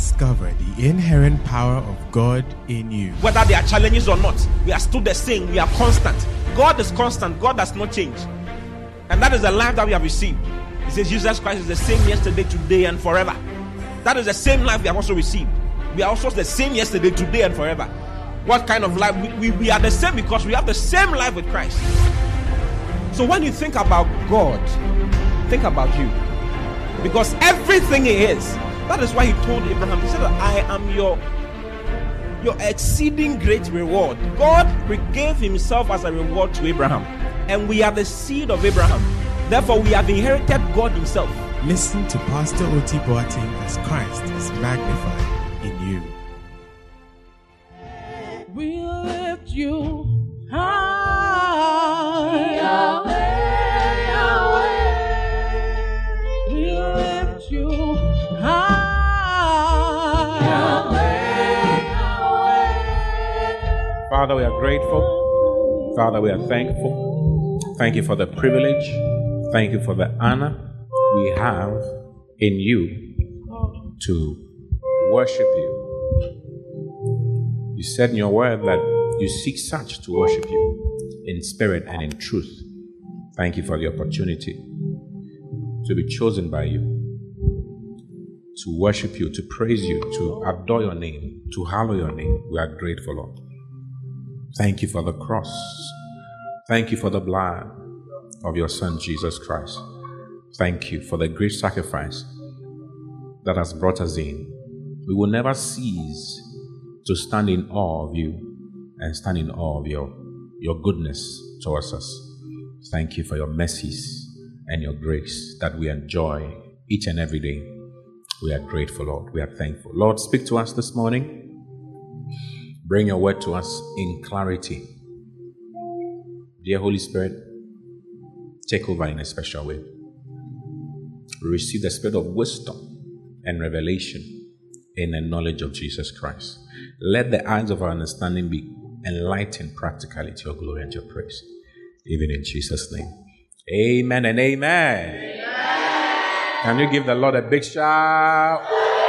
discover the inherent power of God in you. Whether there are challenges or not, we are still the same. We are constant. God is constant. God does not change. And that is the life that we have received. It says Jesus Christ is the same yesterday, today, and forever. That is the same life we have also received. We are also the same yesterday, today, and forever. What kind of life? We are the same because we have the same life with Christ. So when you think about God, think about you. Because everything He is, that is why He told Abraham, He said, I am your exceeding great reward. God gave Himself as a reward to Abraham. And we are the seed of Abraham. Therefore, we have inherited God Himself. Listen to Pastor Oti Boateng as Christ is magnified in you. We lift you high, Yahweh, Yahweh. we lift you high, Yahweh, Yahweh. Father, we are grateful. Father, we are thankful. Thank you for the privilege. Thank you for the honor we have in you to worship you. You said in your word that you seek such to worship you in spirit and in truth. Thank you for the opportunity to be chosen by you, to worship you, to praise you, to adore your name, to hallow your name. We are grateful, Lord. Thank you for the cross. Thank you for the blood of your Son, Jesus Christ. Thank you for the great sacrifice that has brought us in. We will never cease to stand in awe of you and stand in awe of your goodness towards us. Thank you for your mercies and your grace that we enjoy each and every day. We are grateful, Lord. We are thankful. Lord, speak to us this morning. Bring your word to us in clarity. Dear Holy Spirit, take over in a special way. We receive the spirit of wisdom and revelation in the knowledge of Jesus Christ. Let the eyes of our understanding be enlightened practically to your glory and your praise. Even in Jesus' name. Amen and amen. Amen. Can you give the Lord a big shout?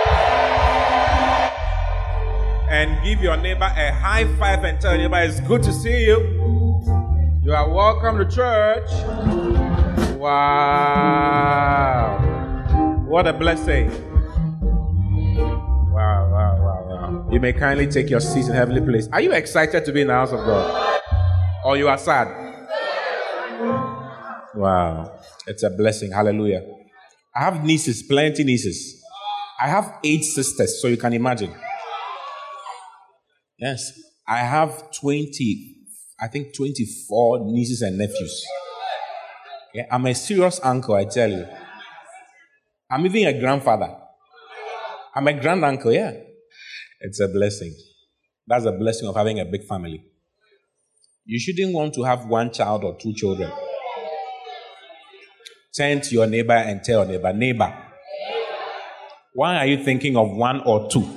And give your neighbor a high five and tell your neighbor it's good to see you. You are welcome to church. Wow. What a blessing. Wow. You may kindly take your seats in heavenly place. Are you excited to be in the house of God? Or you are sad? Wow. It's a blessing. Hallelujah. I have nieces, plenty nieces. I have 8 sisters, so you can imagine. Yes. I have 24 nieces and nephews. Yeah, I'm a serious uncle, I tell you. I'm even a grandfather. I'm a grand uncle, yeah. It's a blessing. That's a blessing of having a big family. You shouldn't want to have 1 child or 2 children. Turn to your neighbor and tell your neighbor, why are you thinking of 1 or 2?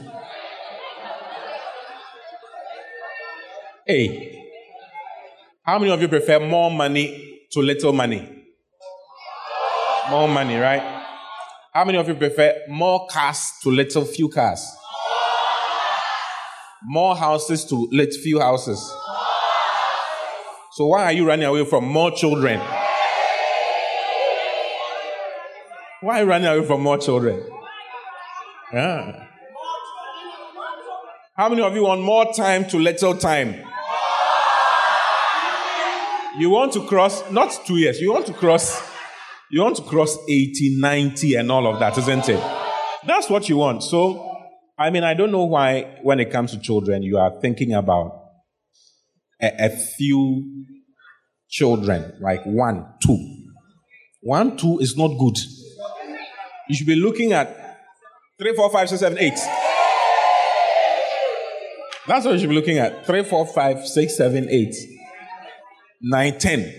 Hey, how many of you prefer more money to little money? More money, right? How many of you prefer more cars to few cars? More houses to few houses? So why are you running away from more children? Why are you running away from more children? Yeah. How many of you want more time to little time? You want to cross, not 2 years, you want to cross 80, 90 and all of that, isn't it? That's what you want. So, I don't know why when it comes to children, you are thinking about a few children, like 1, 2. 1, 2 is not good. You should be looking at 3, 4, 5, 6, 7, 8. That's what you should be looking at. 3, 4, 5, 6, 7, 8. 9, 10.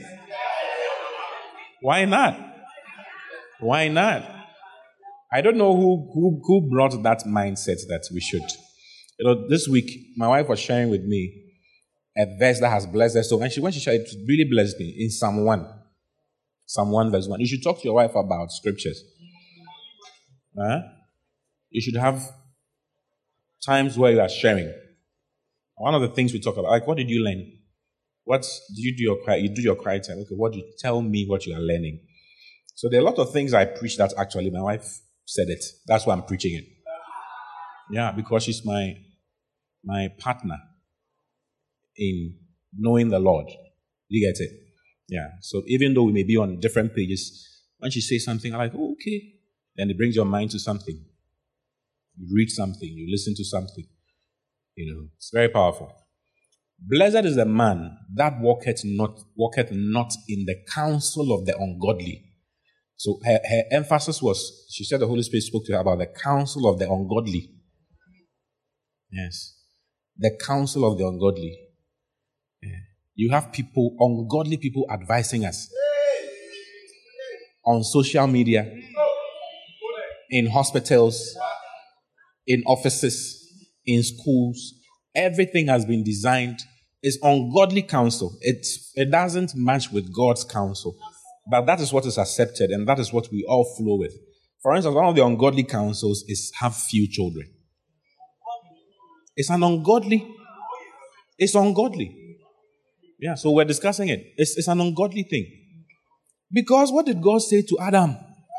Why not? Why not? I don't know who brought that mindset that we should. This week, my wife was sharing with me a verse that has blessed us so. And when she shared it, it really blessed me in Psalm 1. Psalm 1 verse 1. You should talk to your wife about scriptures. You should have times where you are sharing. One of the things we talk about, like, what did you learn? What did you do your quiet time? Okay, what do you tell me what you are learning? So there are a lot of things I preach that actually my wife said it. That's why I'm preaching it. Yeah, because she's my partner in knowing the Lord. You get it? Yeah. So even though we may be on different pages, when she says something, I'm like, oh, okay. Then it brings your mind to something. You read something, you listen to something. It's very powerful. Blessed is the man that walketh not in the counsel of the ungodly. So her emphasis was, she said the Holy Spirit spoke to her about the counsel of the ungodly. Yes. The counsel of the ungodly. Yeah. You have ungodly people advising us on social media, in hospitals, in offices, in schools. Everything has been designed. It's ungodly counsel. It doesn't match with God's counsel. But that is what is accepted, and that is what we all flow with. For instance, one of the ungodly counsels is have few children. It's ungodly. Yeah, so we're discussing it. It's an ungodly thing. Because what did God say to Adam?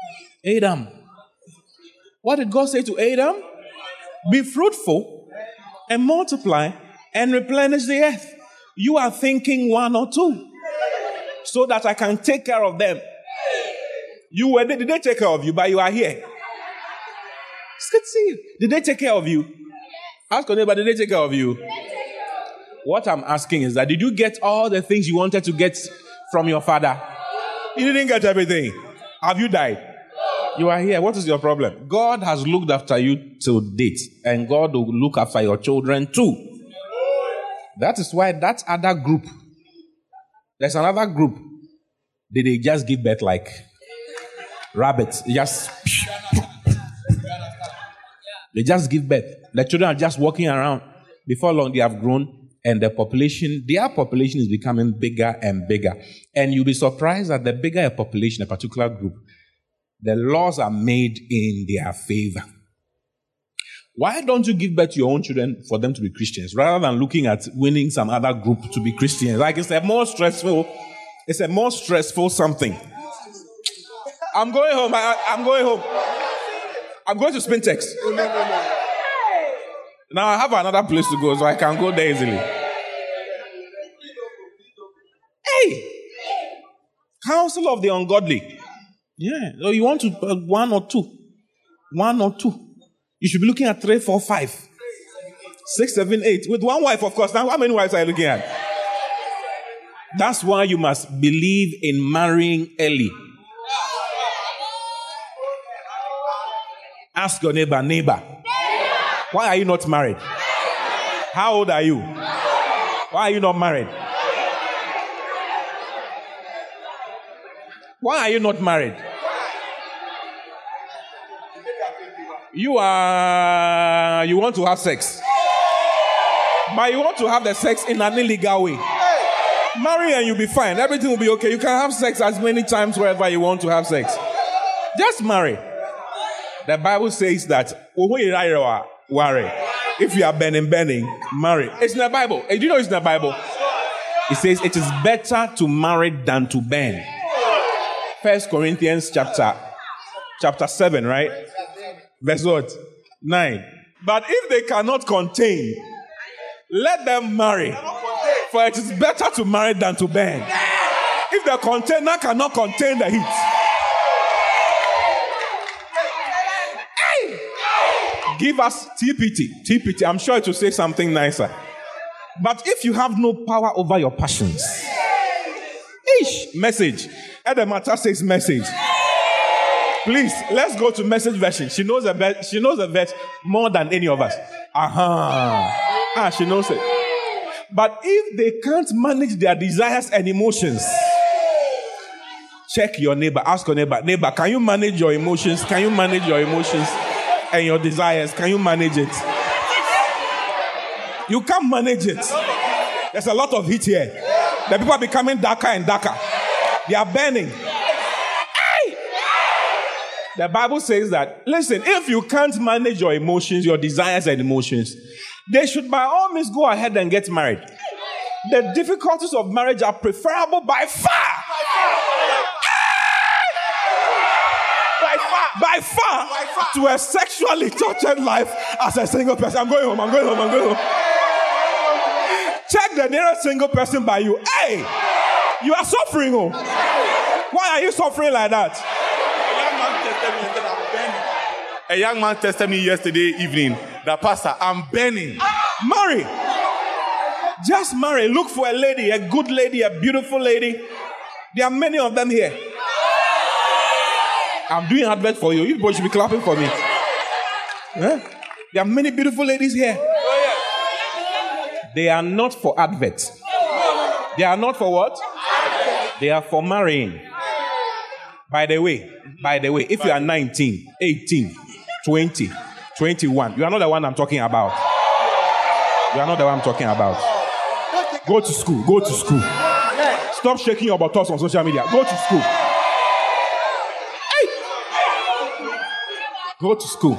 What did God say to Adam? Be fruitful and multiply and replenish the earth. You are thinking 1 or 2 so that I can take care of them. Did they take care of you? But you are here. It's good to see you. Did they take care of you? Ask your neighbor, did they take care of you? What I'm asking is that did you get all the things you wanted to get from your father? You didn't get everything. Have you died? You are here. What is your problem? God has looked after you till date, and God will look after your children too. That is why that other group, there's another group, they just give birth like rabbits. They just give birth. The children are just walking around. Before long, they have grown, and their population is becoming bigger and bigger. And you'll be surprised that the bigger a population, a particular group, the laws are made in their favor. Why don't you give birth to your own children for them to be Christians rather than looking at winning some other group to be Christians? Like it's a more stressful something. I'm going home. I'm going to Spintex. Now I have another place to go, so I can go there easily. Hey! Counsel of the ungodly. Yeah. So you want to 1 or 2. 1 or 2. You should be looking at 3, 4, 5, 6, 7, 8. With one wife, of course. Now, how many wives are you looking at? That's why you must believe in marrying early. Ask your neighbor, why are you not married? How old are you? Why are you not married? Why are you not married? You want to have sex. But you want to have the sex in an illegal way. Marry and you'll be fine. Everything will be okay. You can have sex as many times wherever you want to have sex. Just marry. The Bible says that if you are burning, marry. It's in the Bible. Do you know it's in the Bible? It says it is better to marry than to burn. 1 Corinthians chapter 7, right? Verse what? 9. But if they cannot contain, let them marry. For it is better to marry than to burn. If the container cannot contain the heat. Hey! Give us TPT. I'm sure it will say something nicer. But if you have no power over your passions. Message. Edemata says message. Please, let's go to Message version. She knows the verse more than any of us. She knows it. But if they can't manage their desires and emotions, check your neighbor. Ask your neighbor, can you manage your emotions? Can you manage your emotions and your desires? Can you manage it? You can't manage it. There's a lot of heat here. The people are becoming darker and darker. They are burning. The Bible says that, listen, if you can't manage your emotions, your desires and emotions, they should by all means go ahead and get married. The difficulties of marriage are preferable by far. By far to a sexually tortured life as a single person. I'm going home. Check the nearest single person by you. Hey, you are suffering. Oh. Why are you suffering like that? A young man tested me yesterday evening that, Pastor, I'm burning. Marry. Just marry. Look for a lady, a good lady, a beautiful lady. There are many of them here. I'm doing advert for you. You both should be clapping for me. Yeah? There are many beautiful ladies here. They are not for advert. They are not for what? They are for marrying. By the way, if you are 19, 18, 20, 21, you are not the one I'm talking about. You are not the one I'm talking about. Go to school. Stop shaking your buttocks on social media. Go to school. Go to school.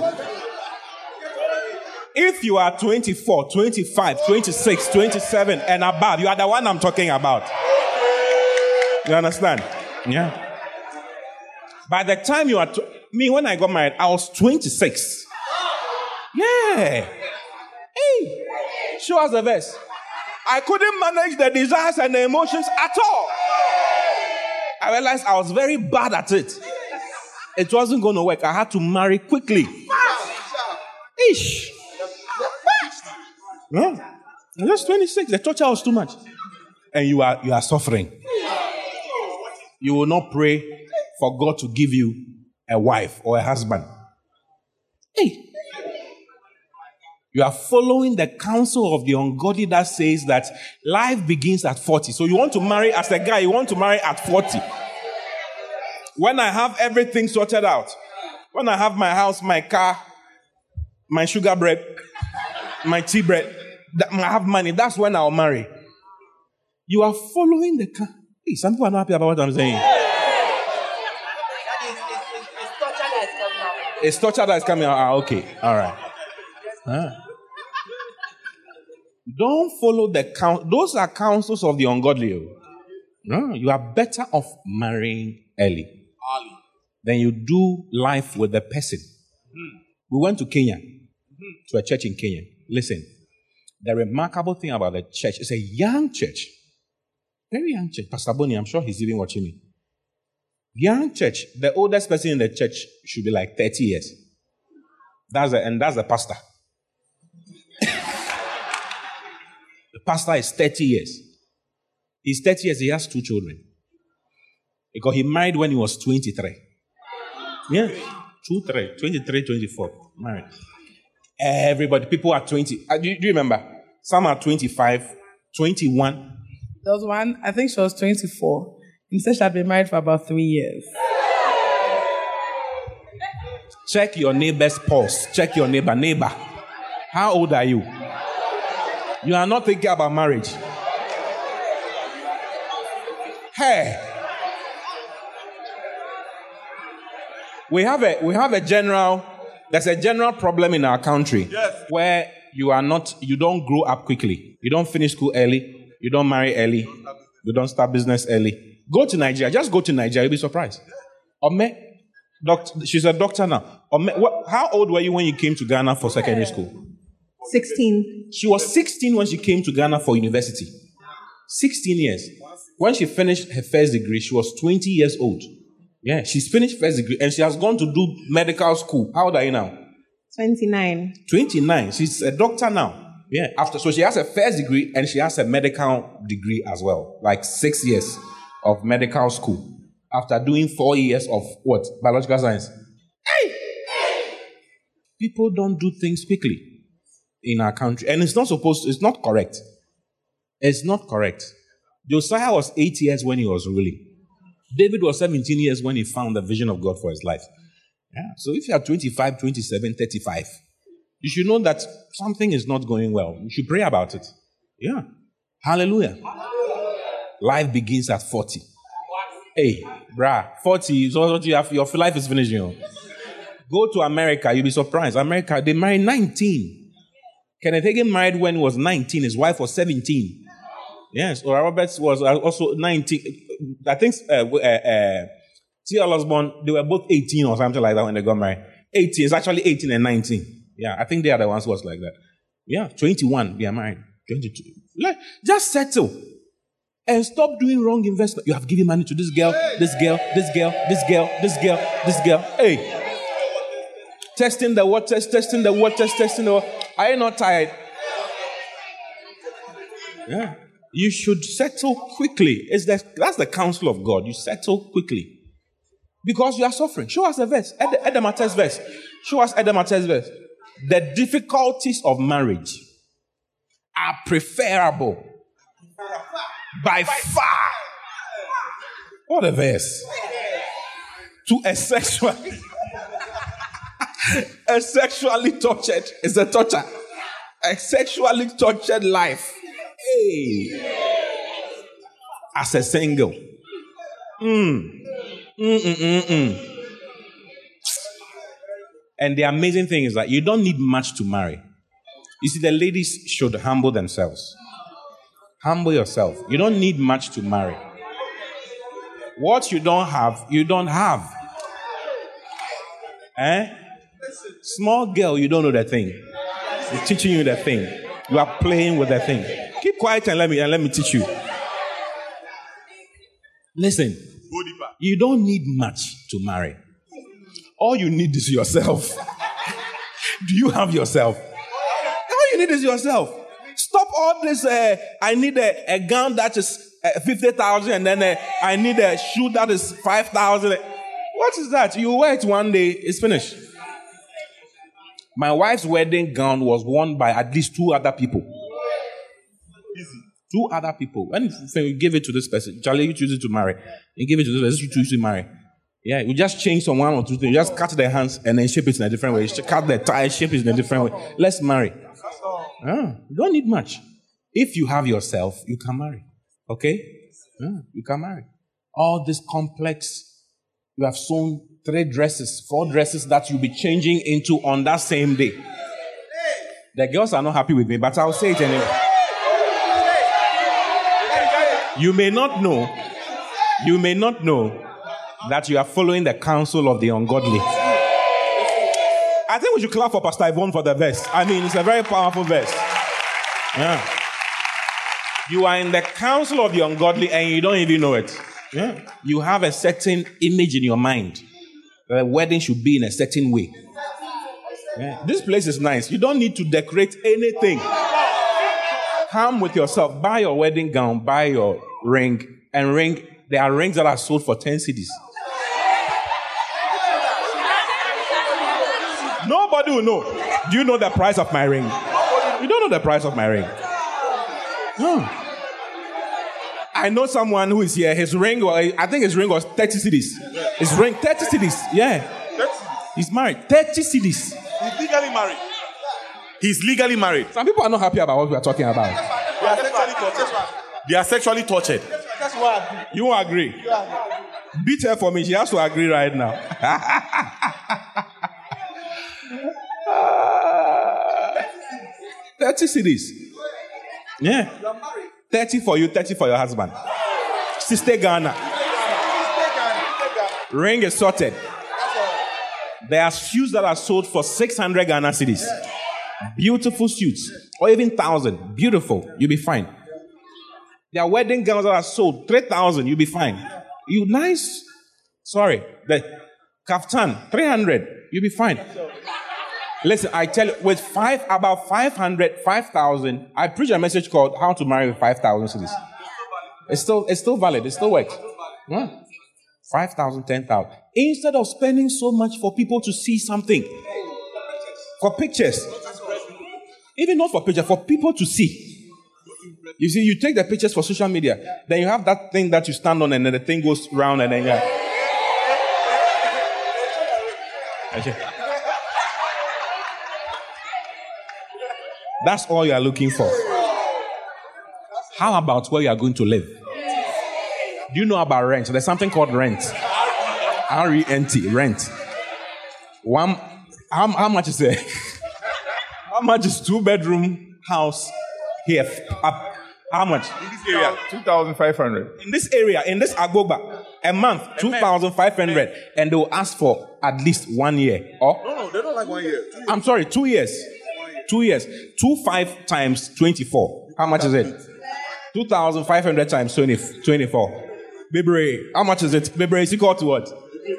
If you are 24, 25, 26, 27 and above, you are the one I'm talking about. You understand? Yeah. By the time you are... when I got married, I was 26. Yeah. Hey. Show us the verse. I couldn't manage the desires and the emotions at all. I realized I was very bad at it. It wasn't going to work. I had to marry quickly. Ish. Yeah. I'm just 26. The torture was too much. And you are suffering. You will not pray for God to give you a wife or a husband. Hey. You are following the counsel of the ungodly that says that life begins at 40. So you want to marry as a guy, you want to marry at 40. When I have everything sorted out, when I have my house, my car, my sugar bread, my tea bread, I have money, that's when I'll marry. You are following the... Hey, some people are not happy about what I'm saying. It's torture that is coming out. Okay, all right. Don't follow the counsel. Those are counsels of the ungodly. No, you are better off marrying early. Then you do life with the person. We went to Kenya, to a church in Kenya. Listen, the remarkable thing about the church is a young church. Very young church. Pastor Bonnie, I'm sure he's even watching me. Young church. The oldest person in the church should be like 30 years. That's the pastor. The pastor is 30 years. He's 30 years, he has 2 children. Because he married when he was 23. Yeah. 23, 24. Married. Everybody, people are 20. Do you remember? Some are 25, 21. There was one, I think she was 24. He said she had been married for about 3 years. Check your neighbor's pulse. Check your neighbor. Neighbor, how old are you? You are not thinking about marriage. Hey. There's a general problem in our country. Yes. Where you don't grow up quickly. You don't finish school early. You don't marry early. You don't start business early. Go to Nigeria. Just go to Nigeria. You'll be surprised. She's a doctor now. How old were you when you came to Ghana for secondary school? 16. She was 16 when she came to Ghana for university. 16 years. When she finished her first degree, she was 20 years old. Yeah, she's finished first degree and she has gone to do medical school. How old are you now? 29. 29. She's a doctor now. Yeah. So she has a first degree and she has a medical degree as well. Like 6 years of medical school. After doing 4 years of what? Biological science. Hey! People don't do things quickly in our country. And it's not correct. It's not correct. Josiah was 8 years when he was ruling. David was 17 years when he found the vision of God for his life. Yeah. So if you are 25, 27, 35, you should know that something is not going well. You should pray about it. Yeah. Hallelujah. Life begins at 40. Hey, brah, 40, so your life is finished, you know. Go to America, you'll be surprised. America, they married 19. Kenneth Hagin married when he was 19. His wife was 17. Yes, Oral Roberts was also 19. I think T.L. Osborne, they were both 18 or something like that when they got married. 18, it's actually 18 and 19. Yeah, I think they are the ones who was like that. Yeah, 21, they are married. 22. Like, just settle. And stop doing wrong investment. You have given money to this girl, this girl, this girl, this girl, this girl, this girl. Hey. Testing the waters, testing the waters, testing the waters. Are you not tired? Yeah. You should settle quickly. That's the counsel of God. You settle quickly. Because you are suffering. Show us a verse. Edema test verse. Show us Edema test verse. The difficulties of marriage are preferable by far. What a verse. To a sexually tortured. It's a torture. A sexually tortured life. Hey. As a single. And the amazing thing is that you don't need much to marry. You see, the ladies should humble themselves. Humble yourself. You don't need much to marry. What you don't have, you don't have. Small girl, you don't know the thing. We're teaching you the thing. You are playing with the thing. Keep quiet and let me teach you. Listen, you don't need much to marry. All you need is yourself. Do you have yourself? All you need is yourself. Stop all this. I need a gown that is 50,000, and then I need a shoe that is 5,000. What is that? You wear it one day, it's finished. My wife's wedding gown was worn by at least 2 other people. Easy. 2 other people. When you give it to this person, Charlie, you choose it to marry. You give it to this person, you choose to marry. Yeah, you just change some 1 or 2 things. You just cut their hands and then shape it in a different way. You cut their tie, shape it in a different way. Let's marry. You don't need much. If you have yourself, you can marry. Okay? You can marry. All this complex, you have sewn 3 dresses, 4 dresses that you'll be changing into on that same day. The girls are not happy with me, but I'll say it anyway. You may not know that you are following the counsel of the ungodly. I think we should clap for Pastor Yvonne for the verse. I mean, it's a very powerful verse. Yeah. You are in the counsel of the ungodly and you don't even know it. Yeah. You have a certain image in your mind. The wedding should be in a certain way. Yeah. This place is nice. You don't need to decorate anything. Come with yourself. Buy your wedding gown. Buy your ring. And ring. There are rings that are sold for 10 cedis. Nobody will know. Do you know the price of my ring? You don't know the price of my ring. No. I know someone who is here. His ring, I think his ring was 30 cedis. His ring, 30 cedis. Yeah. He's married. 30 cedis. He's legally married. He's legally married. Some people are not happy about what we are talking about. They are sexually tortured. That's what I agree. You won't agree? Beat her for me. She has to agree right now. 30 cedis. Yeah. 30 for you, 30 for your husband. Sister Ghana. Ring is sorted. There are shoes that are sold for 600 Ghana cedis. Beautiful suits. Or even 1,000. Beautiful. You'll be fine. There are wedding gowns that are sold 3,000. You'll be fine. You nice? Sorry. The kaftan 300. You'll be fine. Listen, I tell you, with about 500, 5,000, I preach a message called How to Marry with 5,000 cedis. It's still valid. It still works. 5,000, 10,000. Instead of spending so much for people to see something, for pictures, even not for pictures, for people to see. You see, you take the pictures for social media, then you have that thing that you stand on, and then the thing goes round, and then that's all you are looking for. How about where you are going to live? Do you know about rent? There's something called rent. R-E-N-T, rent. How much is it? How much is 2-bedroom house here? How much? In this area, 2,500. In this area, in this Agboba, a month, 2,500, and they will ask for at least 1 year. Or No, they don't like 1 year. I'm sorry, 2 years. 2 years. 25 times 24. How much is it? 2,500 times 24. Baby, how much is it? Baby, is equal to what?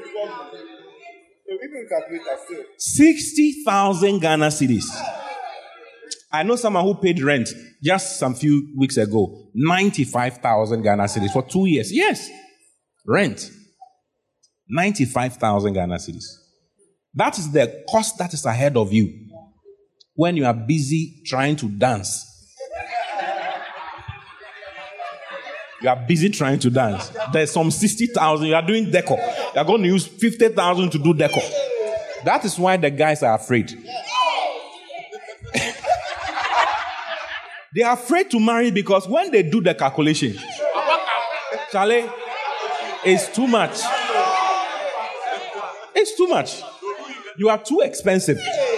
60,000 Ghana cedis. I know someone who paid rent just some few weeks ago. 95,000 Ghana cedis for 2 years. Yes. Rent. 95,000 Ghana cedis. That is the cost that is ahead of you when you are busy trying to dance. You are busy trying to dance. There's some 60,000. You are doing decor. You are going to use 50,000 to do decor. That is why the guys are afraid. They are afraid to marry because when they do the calculation, Charlie, it's too much. It's too much. You are too expensive.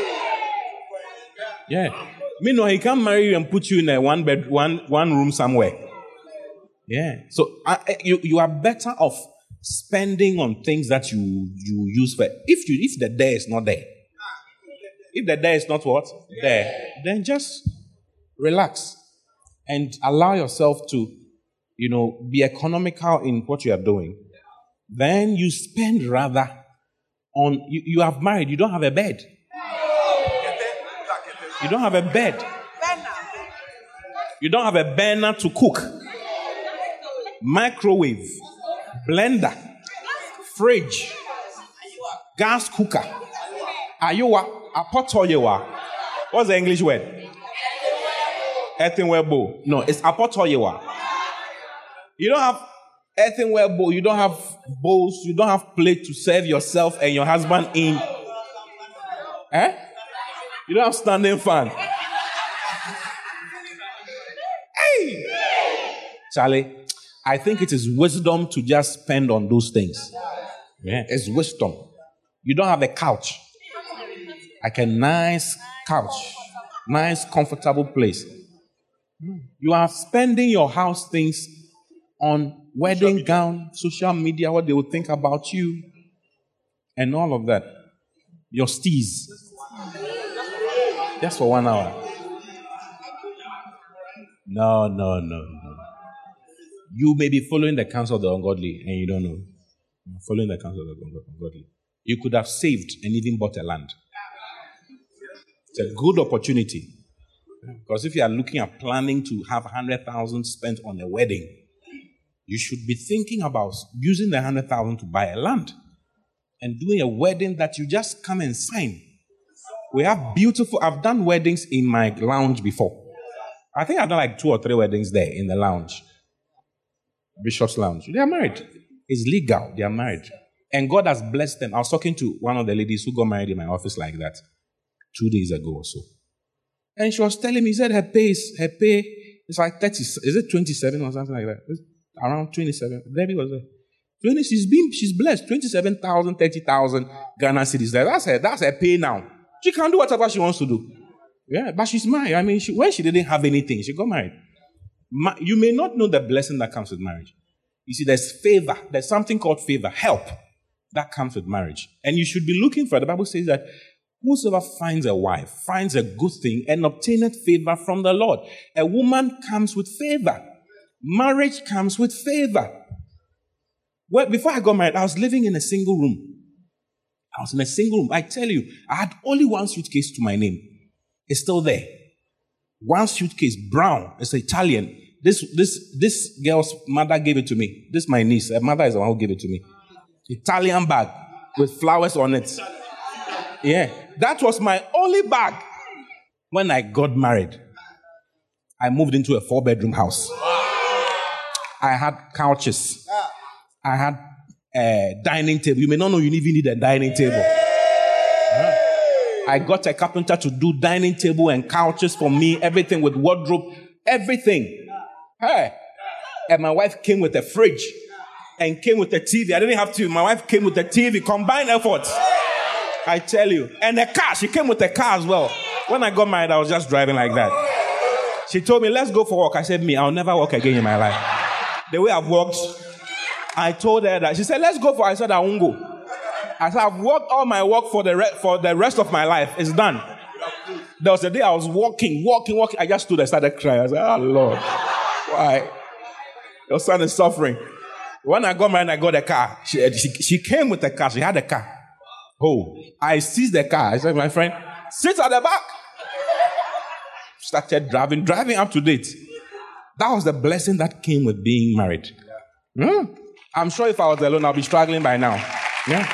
Yeah. Meanwhile, he can't marry you and put you in a one room somewhere. Yeah. So you are better off spending on things that you use for. If the there is not there, if the there is not what there, then just relax and allow yourself to, be economical in what you are doing. Then you spend rather on. You have married. You don't have a bed. You don't have a bed. You don't have a burner to cook. Microwave, blender, fridge, gas cooker. Ayowa, apotoyewa. What's the English word? Earthenware bowl. No, it's apotoyewa. You don't have earthenware bowl. You don't have bowls. You don't have plate to serve yourself and your husband in. You don't have standing fan. Hey, Charlie. I think it is wisdom to just spend on those things. Yeah, it's wisdom. You don't have a couch. Like a nice couch. Nice, comfortable place. You are spending your house things on wedding gown, social media, what they will think about you, and all of that. Your steez. Just for 1 hour. No. You may be following the counsel of the ungodly and you don't know. You're following the counsel of the ungodly. You could have saved and even bought a land. It's a good opportunity. Because if you are looking at planning to have 100,000 spent on a wedding, you should be thinking about using the 100,000 to buy a land and doing a wedding that you just come and sign. We have I've done weddings in my lounge before. I think I've done like 2 or 3 weddings there in the lounge. Bishop's Lounge. They are married. It's legal. They are married. And God has blessed them. I was talking to one of the ladies who got married in my office like that 2 days ago or so. And she was telling me, said her pay is like 30, is it 27 or something like that? It's around 27. Debbie was there. 20, she's blessed. 27,000, 30,000 Ghana cedis. That's her pay now. She can do whatever she wants to do. Yeah, but she's married. I mean, when she didn't have anything, she got married. You may not know the blessing that comes with marriage. You see, there's favor. There's something called favor, help, that comes with marriage. And you should be looking for it. The Bible says that whosoever finds a wife finds a good thing and obtaineth favor from the Lord. A woman comes with favor. Marriage comes with favor. Well, before I got married, I was living in a single room. I tell you, I had only one suitcase to my name. It's still there. One suitcase, brown. It's Italian. This girl's mother gave it to me. This is my niece. Her mother is the one who gave it to me. Italian bag with flowers on it. Yeah. That was my only bag. When I got married, I moved into a 4-bedroom house. I had couches. I had a dining table. You may not know you even need a dining table. I got a carpenter to do dining table and couches for me, everything with wardrobe, everything. Hey. And my wife came with a fridge. and came with a TV. I didn't have to. My wife came with a TV. Combined efforts. I tell you. And a car. She came with a car as well. When I got married, I was just driving like that. She told me, let's go for a walk. I said, I'll never walk again in my life. The way I've walked, I told her that. She said, let's go for it. I said, I won't go. I said, I've walked all my walk for the rest of my life. It's done. There was a day I was walking. I just stood and started crying. I said, oh, Lord. Why? Your son is suffering. When I got married, I got a car. She came with a car. She had a car. Oh, I seized the car. I said, my friend, sit at the back. Started driving up to date. That was the blessing that came with being married. I'm sure if I was alone, I'll be struggling by now. Yeah.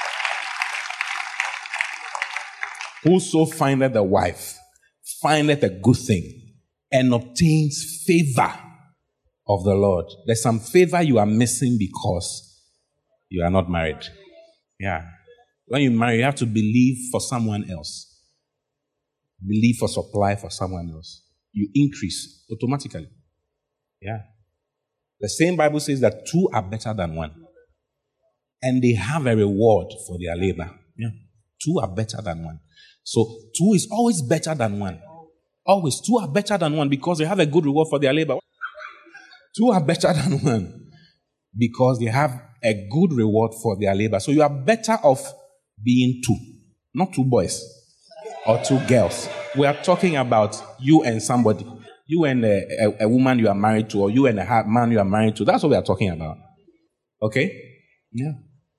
Whoso findeth a wife, findeth a good thing, and obtains favor of the Lord. There's some favor you are missing because you are not married. Yeah. When you marry, you have to believe for someone else. Believe for supply for someone else. You increase automatically. Yeah. The same Bible says that two are better than one. And they have a reward for their labor. Yeah. Two are better than one. So two is always better than one. Always. Two are better than one because they have a good reward for their labor. Two are better than one because they have a good reward for their labor. So you are better off being two. Not two boys or two girls. We are talking about you and somebody. You and a woman you are married to, or you and a man you are married to. That's what we are talking about. Okay? Yeah.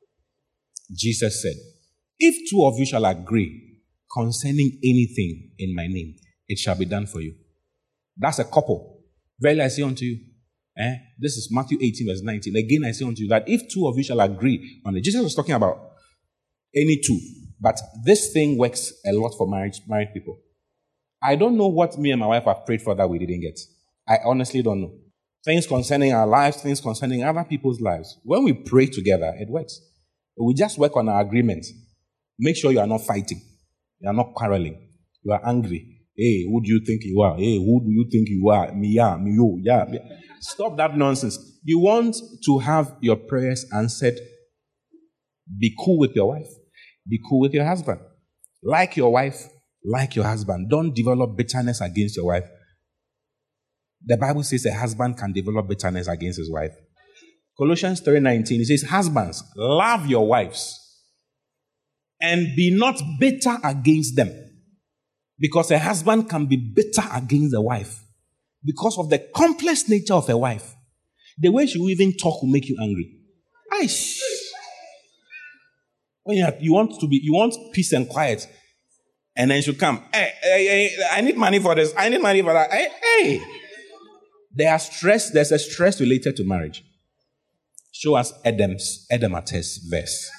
Jesus said, if two of you shall agree concerning anything in my name, it shall be done for you. That's a couple. Verily I say unto you. This is Matthew 18 verse 19. Again I say unto you that if two of you shall agree on it. Jesus was talking about any two. But this thing works a lot for married people. I don't know what me and my wife have prayed for that we didn't get. I honestly don't know. Things concerning our lives, things concerning other people's lives. When we pray together, it works. We just work on our agreement. Make sure you are not fighting. You are not quarreling. You are angry. Hey, who do you think you are? Hey, who do you think you are? Me, yeah, me, you, yeah. Stop that nonsense. You want to have your prayers answered. Be cool with your wife. Be cool with your husband. Like your wife, like your husband. Don't develop bitterness against your wife. The Bible says a husband can develop bitterness against his wife. Colossians 3:19, it says, husbands, love your wives and be not bitter against them. Because a husband can be bitter against the wife because of the complex nature of a wife. The way she will even talk will make you angry. When you want peace and quiet, and then she'll come. Hey, I need money for this. I need money for that. Hey. There's a stress related to marriage. Show us Edemat's verse.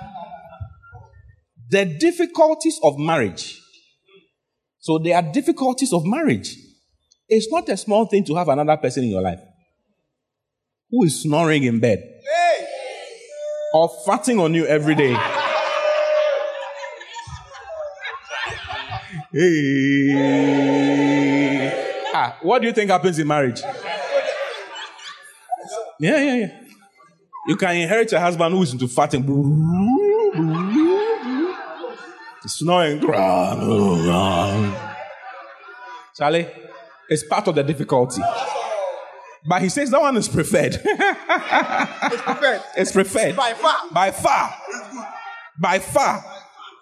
The difficulties of marriage. So there are difficulties of marriage. It's not a small thing to have another person in your life who is snoring in bed or farting on you every day. What do you think happens in marriage? Yeah. You can inherit a husband who is into farting. Snoring. Charlie, it's part of the difficulty. But he says that one is preferred. It's preferred. It's preferred. By far.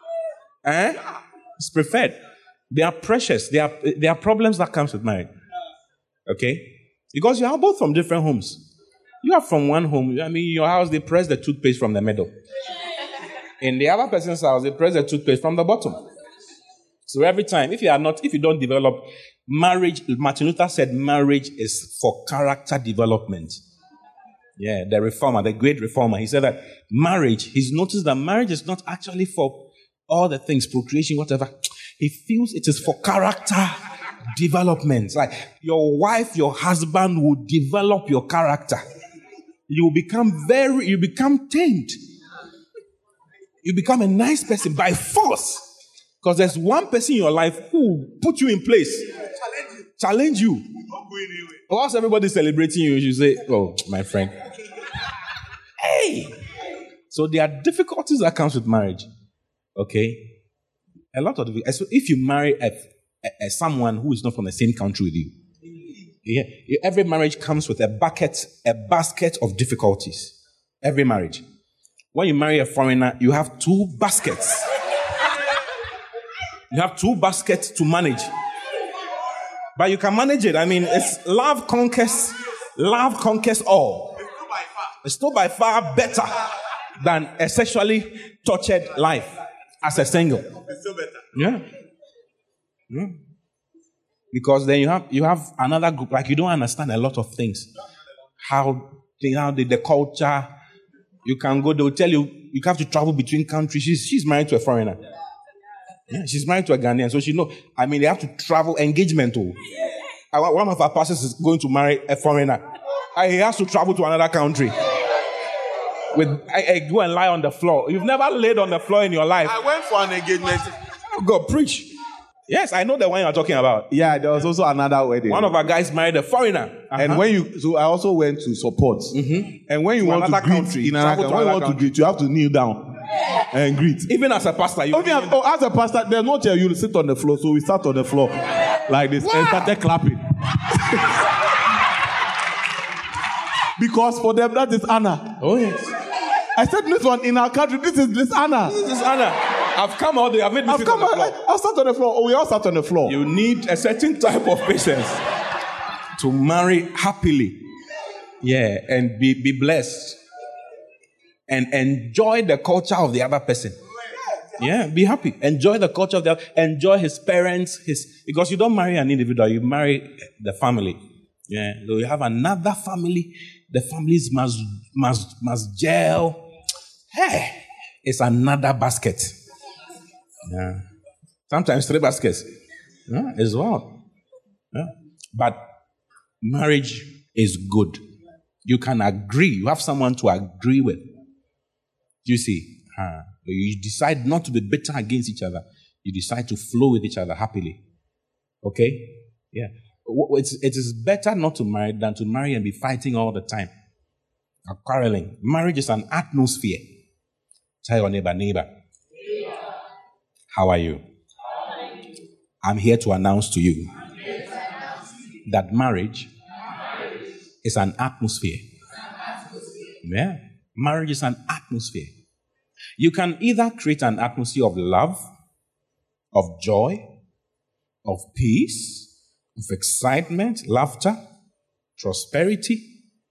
It's preferred. They are precious. There are problems that comes with marriage. Okay? Because you are both from different homes. You are from one home. I mean, your house, they press the toothpaste from the middle. In the other person's house, they press the toothpaste from the bottom. So every time, if you don't develop marriage, Martin Luther said marriage is for character development. Yeah, the reformer, the great reformer, he said that he's noticed that marriage is not actually for all the things, procreation, whatever. He feels it is for character development. Like your wife, your husband will develop your character. You become tamed. You become a nice person by force. Because there's one person in your life who put you in place. Challenge you. Whilst everybody's celebrating you, you say, oh, my friend. Hey! So there are difficulties that comes with marriage. Okay? A lot of difficulties. So if you marry someone who is not from the same country with you, yeah, every marriage comes with a basket of difficulties. Every marriage. When you marry a foreigner, you have 2 baskets. You have 2 baskets to manage. But you can manage it. I mean, it's love conquers all. It's still by far better than a sexually tortured life as a single. It's still better. Yeah. Because then you have another group, like you don't understand a lot of things. How the culture, you can go, they'll tell you have to travel between countries. She's married to a foreigner. Yeah, she's married to a Ghanaian, so she know. I mean, they have to travel engagement too. One of our pastors is going to marry a foreigner. He has to travel to another country. Go and lie on the floor. You've never laid on the floor in your life. I went for an engagement. Go preach. Yes, I know the one you're talking about. Yeah, there was also another wedding. One of our guys married a foreigner. And so I also went to support. And when you want to greet in another country, you have to kneel down and greet. Even as a pastor, as a pastor, there's no chair. You sit on the floor. So we sat on the floor like this and started clapping. Because for them, that is Anna. Oh yes. I said this one in our country. This is Anna. This is Anna. I've come all day. I've sat on the floor. I sat on the floor. Oh, we all sat on the floor. You need a certain type of patience to marry happily. Yeah, and be blessed. And enjoy the culture of the other person. Yeah, be happy. Enjoy the culture of the other. Enjoy his parents. Because you don't marry an individual, you marry the family. Yeah, so you have another family. The families must gel. Hey, it's another basket. Yeah. Sometimes 3 baskets. Yeah, as well. Yeah. But marriage is good. You can agree. You have someone to agree with. You see, you decide not to be bitter against each other. You decide to flow with each other happily. Okay? Yeah. It is better not to marry than to marry and be fighting all the time. Or quarreling. Marriage is an atmosphere. Tell your neighbor. How are you? I'm here to announce to you that marriage is an atmosphere. Yeah. Marriage is an atmosphere. You can either create an atmosphere of love, of joy, of peace, of excitement, laughter, prosperity,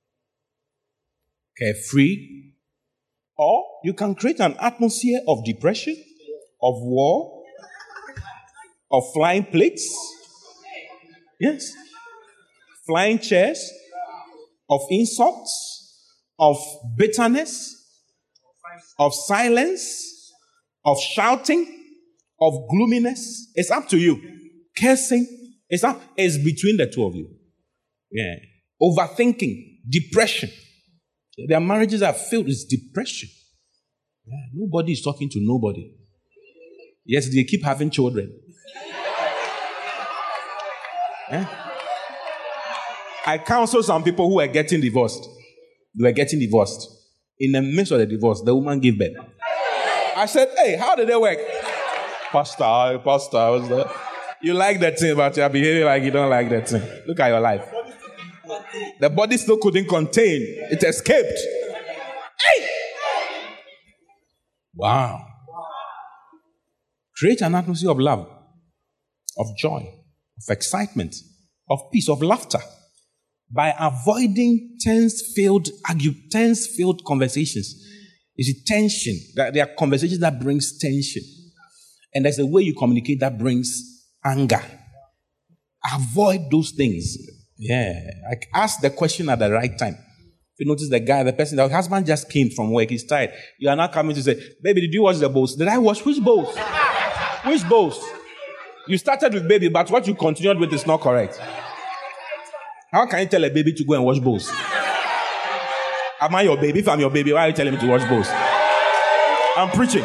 carefree, or you can create an atmosphere of depression, of war, of flying plates, yes, flying chairs, of insults, of bitterness, of silence, of shouting, of gloominess. It's up to you. Cursing. It's between the two of you. Yeah. Overthinking, depression. Their marriages are filled with depression. Yeah. Nobody is talking to nobody. Yes, they keep having children. Yeah. I counsel some people who are getting divorced. They were getting divorced. In the midst of the divorce, the woman gave birth. I said, hey, how did it work? Pastor, I was there. You like that thing, but you're behaving like you don't like that thing. Look at your life. The body still couldn't contain. It escaped. Hey! Wow. Create an atmosphere of love, of joy, of excitement, of peace, of laughter, by avoiding tense-filled conversations. You see, tension. There are conversations that brings tension. And there's a way you communicate that brings anger. Avoid those things. Yeah. Like, ask the question at the right time. If you notice the husband just came from work, he's tired. You are not coming to say, baby, did you watch the Bows? Did I watch which Bows? Which Bows? You started with baby, but what you continued with is not correct. How can you tell a baby to go and watch Bows? Am I your baby? If I'm your baby, why are you telling me to watch Bows? I'm preaching.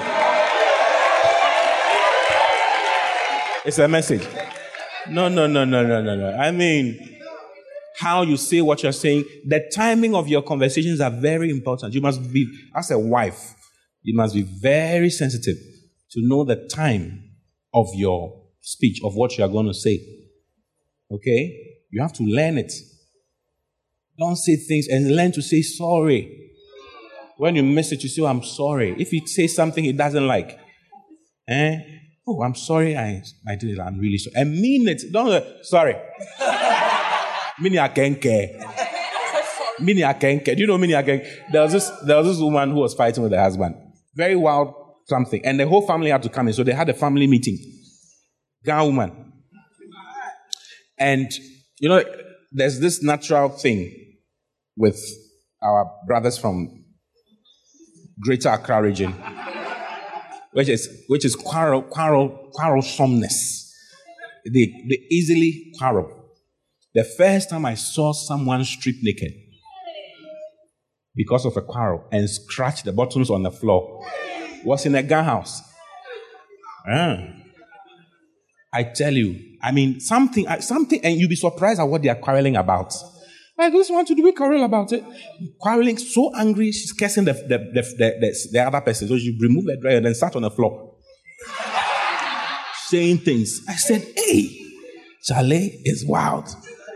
It's a message. No. I mean, how you say what you're saying. The timing of your conversations are very important. You must be, as a wife, you must be very sensitive to know the time of your speech, of what you are going to say. Okay? You have to learn it. Don't say things and learn to say sorry. When you miss it, you say, oh, I'm sorry. If you say something he doesn't like, oh, I'm sorry, I did it. I'm really sorry. And mean it. Don't, sorry. Mini akenke. Mini akenke. Do you know mini akenke? There was this woman who was fighting with her husband. Very wild something. And the whole family had to come in. So they had a family meeting. Girl woman. And, you know, there's this natural thing with our brothers from Greater Accra region, which is quarrelsomeness. They easily quarrel. The first time I saw someone strip naked because of a quarrel and scratch the buttons on the floor was in a gun house. I tell you, I mean, something, and you'll be surprised at what they are quarreling about. Like, this one to do we quarrel about it? Quarreling, so angry, she's cursing the other person. So she remove the dryer and then sat on the floor. Saying things. I said, hey, Charlie is wild.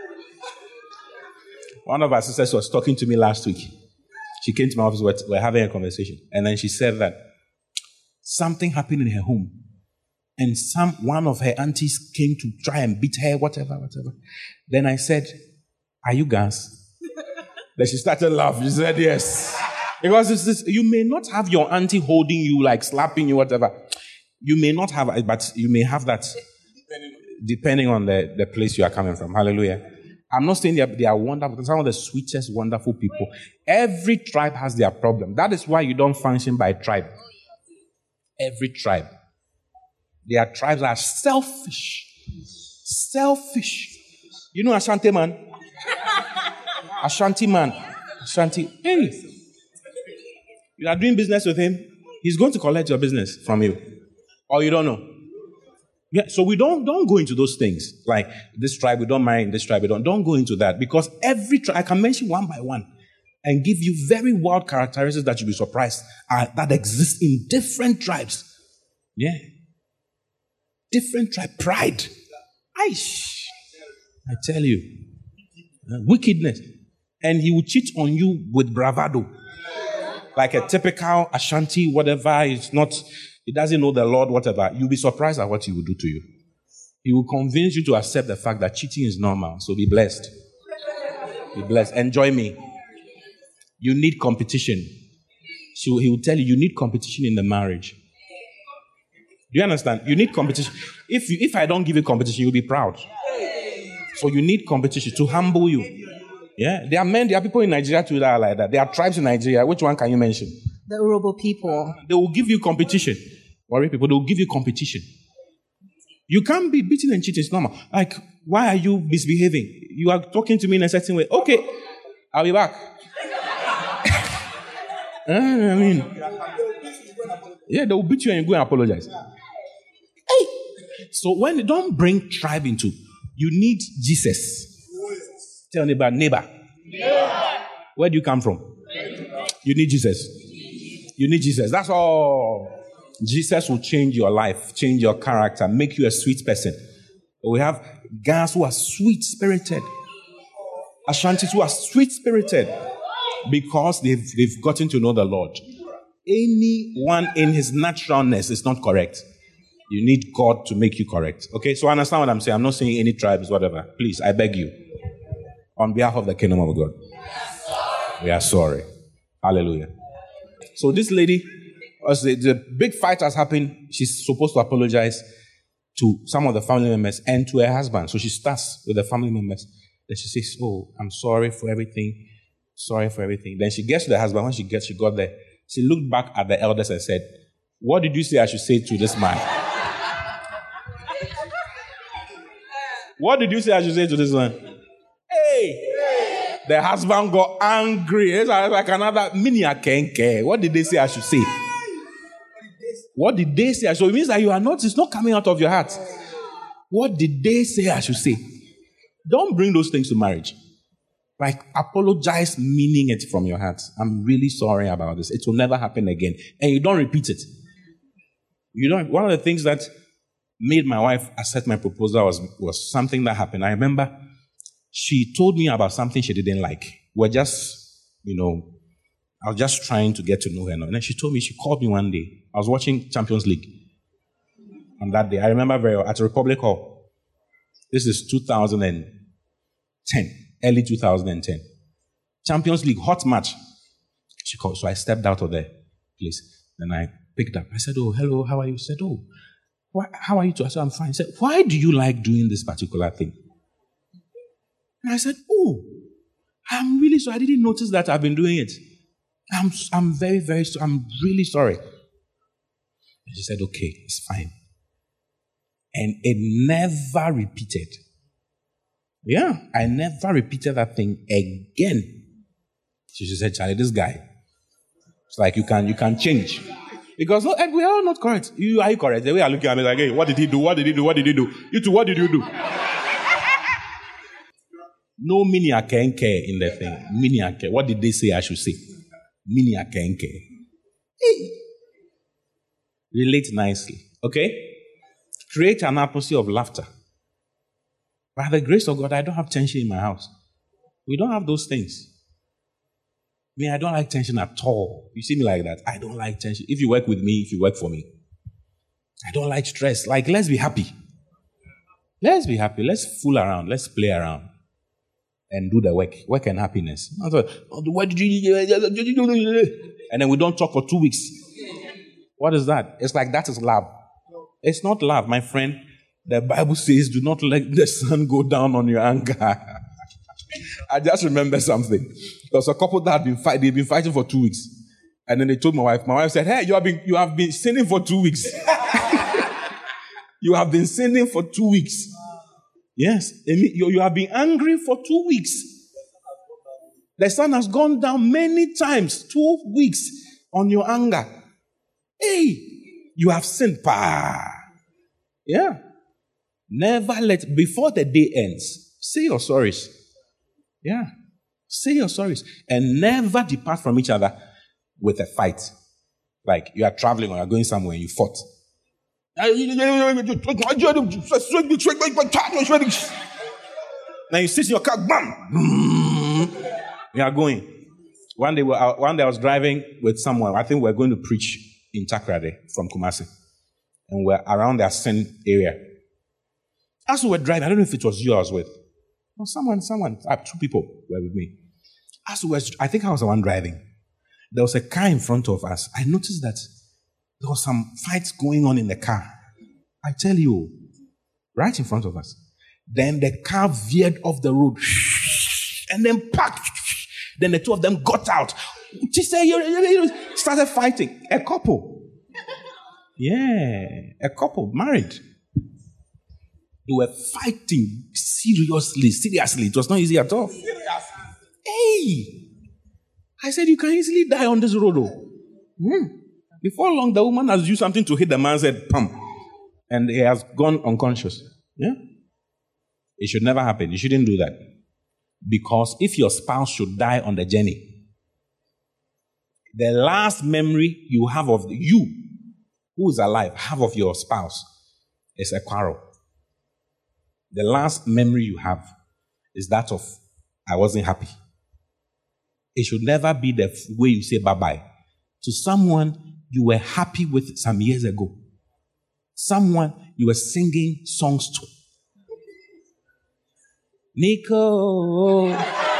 One of our sisters was talking to me last week. She came to my office, we're having a conversation. And then she said that something happened in her home. And one of her aunties came to try and beat her, whatever. Then I said, are you guys? Then she started laughing. She said, yes. Because you may not have your auntie holding you, like slapping you, whatever. You may not have it, but you may have that depending on the place you are coming from. Hallelujah. I'm not saying they are wonderful. Some of the sweetest, wonderful people. Every tribe has their problem. That is why you don't function by tribe. Every tribe. Their tribes are selfish. Selfish. You know Ashanti man? Ashanti man. Ashanti. Hey. You are doing business with him. He's going to collect your business from you. Or you don't know. Yeah, so we don't go into those things. Like this tribe, we don't marry in this tribe, we don't go into that. Because every tribe, I can mention one by one and give you very wild characteristics that you'll be surprised that exist in different tribes. Yeah. Different tribe. Pride. Aish. I tell you. Wickedness. And he will cheat on you with bravado. Like a typical Ashanti, whatever. He doesn't know the Lord, whatever. You'll be surprised at what he will do to you. He will convince you to accept the fact that cheating is normal. So be blessed. Be blessed. Enjoy me. You need competition. So he will tell you need competition in the marriage. Do you understand? You need competition. If I don't give you competition, you'll be proud. So you need competition to humble you. Yeah, there are people in Nigeria too that are like that. There are tribes in Nigeria. Which one can you mention? The Urobo people. They will give you competition. Worry people, they will give you competition. You can't be beating and cheating. It's normal. Like, why are you misbehaving? You are talking to me in a certain way. Okay, I'll be back. I mean, yeah, they will beat you and you go and apologize. Hey! So don't bring tribe into, you need Jesus. Tell neighbor. Yeah. Where do you come from? You need Jesus. You need Jesus. That's all. Jesus will change your life, change your character, make you a sweet person. We have guys who are sweet-spirited. Ashantis who are sweet-spirited because they've gotten to know the Lord. Anyone in his naturalness is not correct. You need God to make you correct. Okay, so understand what I'm saying. I'm not saying any tribes, whatever. Please, I beg you. On behalf of the kingdom of God. We are sorry. Hallelujah. So this lady, as the big fight has happened, she's supposed to apologize to some of the family members and to her husband. So she starts with the family members. Then she says, oh, I'm sorry for everything. Sorry for everything. Then she gets to the husband. When she got there, she looked back at the elders and said, what did you say I should say to this man? What did you say I should say to this man? Hey! The husband got angry. It's like another mini akenke. What did they say I should say? What did they say? So it means that it's not coming out of your heart. What did they say I should say? Don't bring those things to marriage. Like, apologize meaning it from your heart. I'm really sorry about this. It will never happen again. And you don't repeat it. You don't. One of the things that made my wife accept my proposal was something that happened. I remember she told me about something she didn't like. We're just, I was just trying to get to know her now. And then she told me, she called me one day. I was watching Champions League on that day. I remember very well, at Republic Hall. This is 2010, early 2010. Champions League, hot match. She called, so I stepped out of the place. Then I picked up. I said, oh, hello, how are you? She said, oh, how are you too? I said, I'm fine. She said, why do you like doing this particular thing? And I said, oh, I'm really sorry. I didn't notice that I've been doing it. I'm very, very sorry. I'm really sorry. And she said, okay, it's fine. And it never repeated. Yeah, I never repeated that thing again. She said, Charlie, this guy. It's like you can change. Because and we are not correct. Are you correct? The way I look at me like, hey, what did he do? What did he do? What did he do? You two, what did you do? No mini akenke in the thing. Mini akenke. What did they say I should say? Mini akenke. Hey. Relate nicely. Okay? Create an atmosphere of laughter. By the grace of God, I don't have tension in my house. We don't have those things. I don't like tension at all. You see me like that? I don't like tension. If you work with me, if you work for me, I don't like stress. Like, let's be happy. Let's be happy. Let's fool around. Let's play around. And do the work. Work and happiness. What did you do? And then we don't talk for 2 weeks. What is that? It's like that is love. It's not love, my friend. The Bible says, do not let the sun go down on your anger. I just remember something. There was a couple that they've been fighting for 2 weeks. And then they told my wife said, hey, you have been sinning for 2 weeks. You have been sinning for 2 weeks. Yes, you have been angry for 2 weeks. The sun has gone down many times, 2 weeks on your anger. Hey, you have sinned. Yeah. Never before the day ends, say your sorries. Yeah. Say your sorries. And never depart from each other with a fight. Like you are traveling or you are going somewhere and you fought. Now you sit in your car, bam! You are going. One day I was driving with someone. I think we were going to preach in Takrade from Kumasi. And we're around the Asen area. As we were driving, I don't know if it was you I was with. No, someone, 2 people were with me. I think I was the one driving. There was a car in front of us. I noticed that there was some fights going on in the car. I tell you, right in front of us. Then the car veered off the road and then parked. Then the two of them got out. She said, started fighting. A couple. Yeah, a couple, married. They were fighting seriously. It was not easy at all. Hey! I said, you can easily die on this road. Before long, the woman has used something to hit the man's head, pump. And he has gone unconscious. Yeah? It should never happen. You shouldn't do that. Because if your spouse should die on the journey, the last memory you have of you, who is alive, have of your spouse, is a quarrel. The last memory you have is that of, I wasn't happy. It should never be the way you say bye-bye to someone you were happy with some years ago. Someone you were singing songs to. Nico,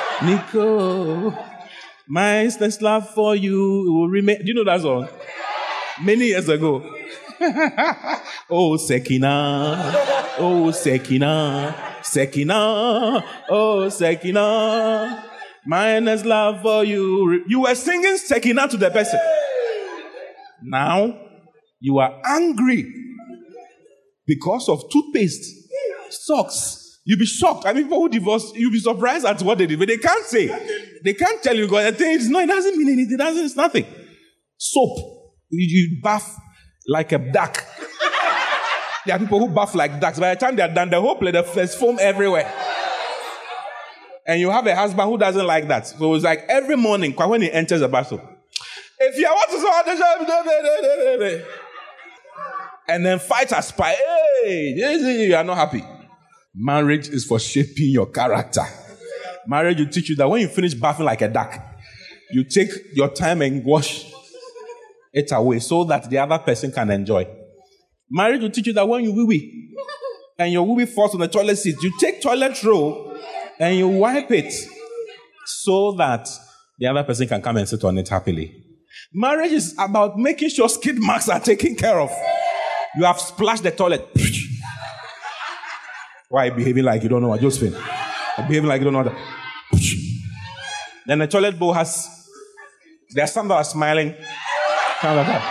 my sister's love for you will remain. Do you know that song? Many years ago. Oh, Sekina. Oh, Sekina. Sekina. Oh, Sekina. Minus love for you. You were singing Sekina to the person. Now, you are angry because of toothpaste, socks. You'll be shocked. I mean, people who divorce, you'll be surprised at what they did. But they can't say. They can't tell you. God, it doesn't mean anything. It's nothing. Soap. You bath like a duck. There are people who bath like ducks. By the time they're done, the whole place, there's foam everywhere. And you have a husband who doesn't like that. So it's like every morning when he enters the bathroom, if you want to, and then fight a spy, hey, you are not happy. Marriage is for shaping your character. Marriage will teach you that when you finish bathing like a duck, you take your time and wash it away so that the other person can enjoy. Marriage will teach you that when you wee-wee and your wee-wee falls on the toilet seat, you take toilet roll and you wipe it so that the other person can come and sit on it happily. Marriage is about making sure skid marks are taken care of. You have splashed the toilet. Why are you behaving like you don't know what Josephine? You're behaving like you don't know what. Then the toilet bowl has. There's some that are smiling. Kind of like that.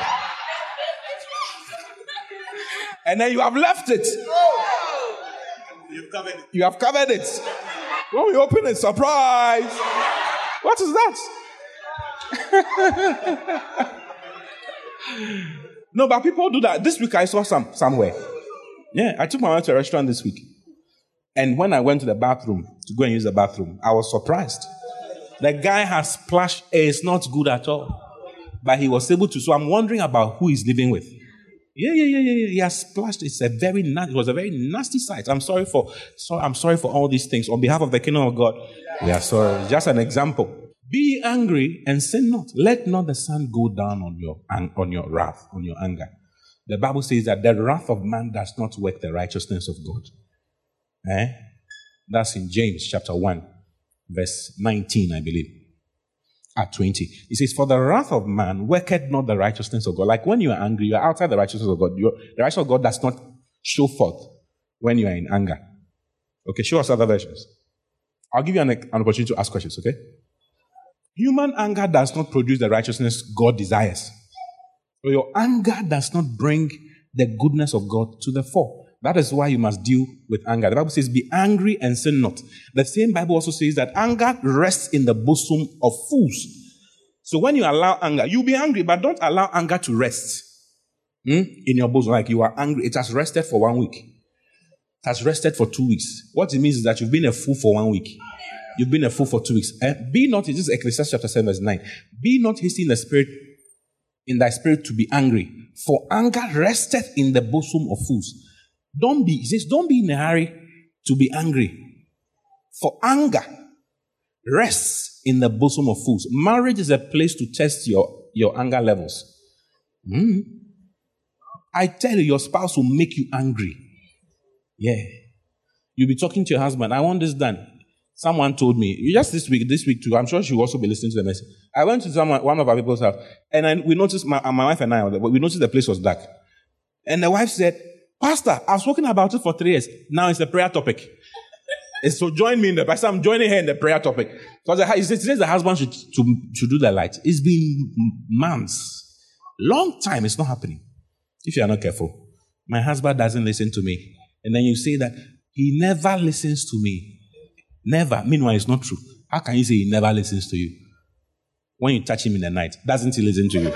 And then you have left it. You have covered it. When we open it, surprise! What is that? No, but people do that. This week I saw somewhere. Yeah, I took my wife to a restaurant this week. And when I went to the bathroom, to go and use the bathroom, I was surprised. The guy has splashed. It's not good at all. But he was able to. So I'm wondering about who he's living with. Yeah. He has splashed. It was a very nasty sight. I'm sorry for all these things. On behalf of the kingdom of God, we are sorry. Just an example. Be angry and sin not. Let not the sun go down on your wrath, on your anger. The Bible says that the wrath of man does not work the righteousness of God. That's in James chapter 1, verse 19, I believe. At 20. It says, for the wrath of man worketh not the righteousness of God. Like when you are angry, you are outside the righteousness of God. The righteousness of God does not show forth when you are in anger. Okay, show us other versions. I'll give you an opportunity to ask questions, okay? Human anger does not produce the righteousness God desires. So your anger does not bring the goodness of God to the fore. That is why you must deal with anger. The Bible says, be angry and sin not. The same Bible also says that anger rests in the bosom of fools. So when you allow anger, you'll be angry, but don't allow anger to rest in your bosom. Like you are angry. It has rested for 1 week. It has rested for 2 weeks. What it means is that you've been a fool for 1 week. You've been a fool for 2 weeks. Be not, this is Ecclesiastes chapter 7 verse 9. Be not hasty in thy spirit to be angry. For anger resteth in the bosom of fools. He says, don't be in a hurry to be angry. For anger rests in the bosom of fools. Marriage is a place to test your anger levels. I tell you, your spouse will make you angry. Yeah. You'll be talking to your husband. I want this done. Someone told me, just this week too, I'm sure she'll also be listening to the message. I went to one of our people's house, and we noticed, my wife and I, we noticed the place was dark. And the wife said, Pastor, I've spoken about it for 3 years. Now it's a prayer topic. So join me in the pastor. I'm joining her in the prayer topic. Because he said today the husband should do the light. It's been months. Long time. It's not happening. If you are not careful. My husband doesn't listen to me. And then you say that he never listens to me. Never. Meanwhile, it's not true. How can you say he never listens to you? When you touch him in the night, doesn't he listen to you?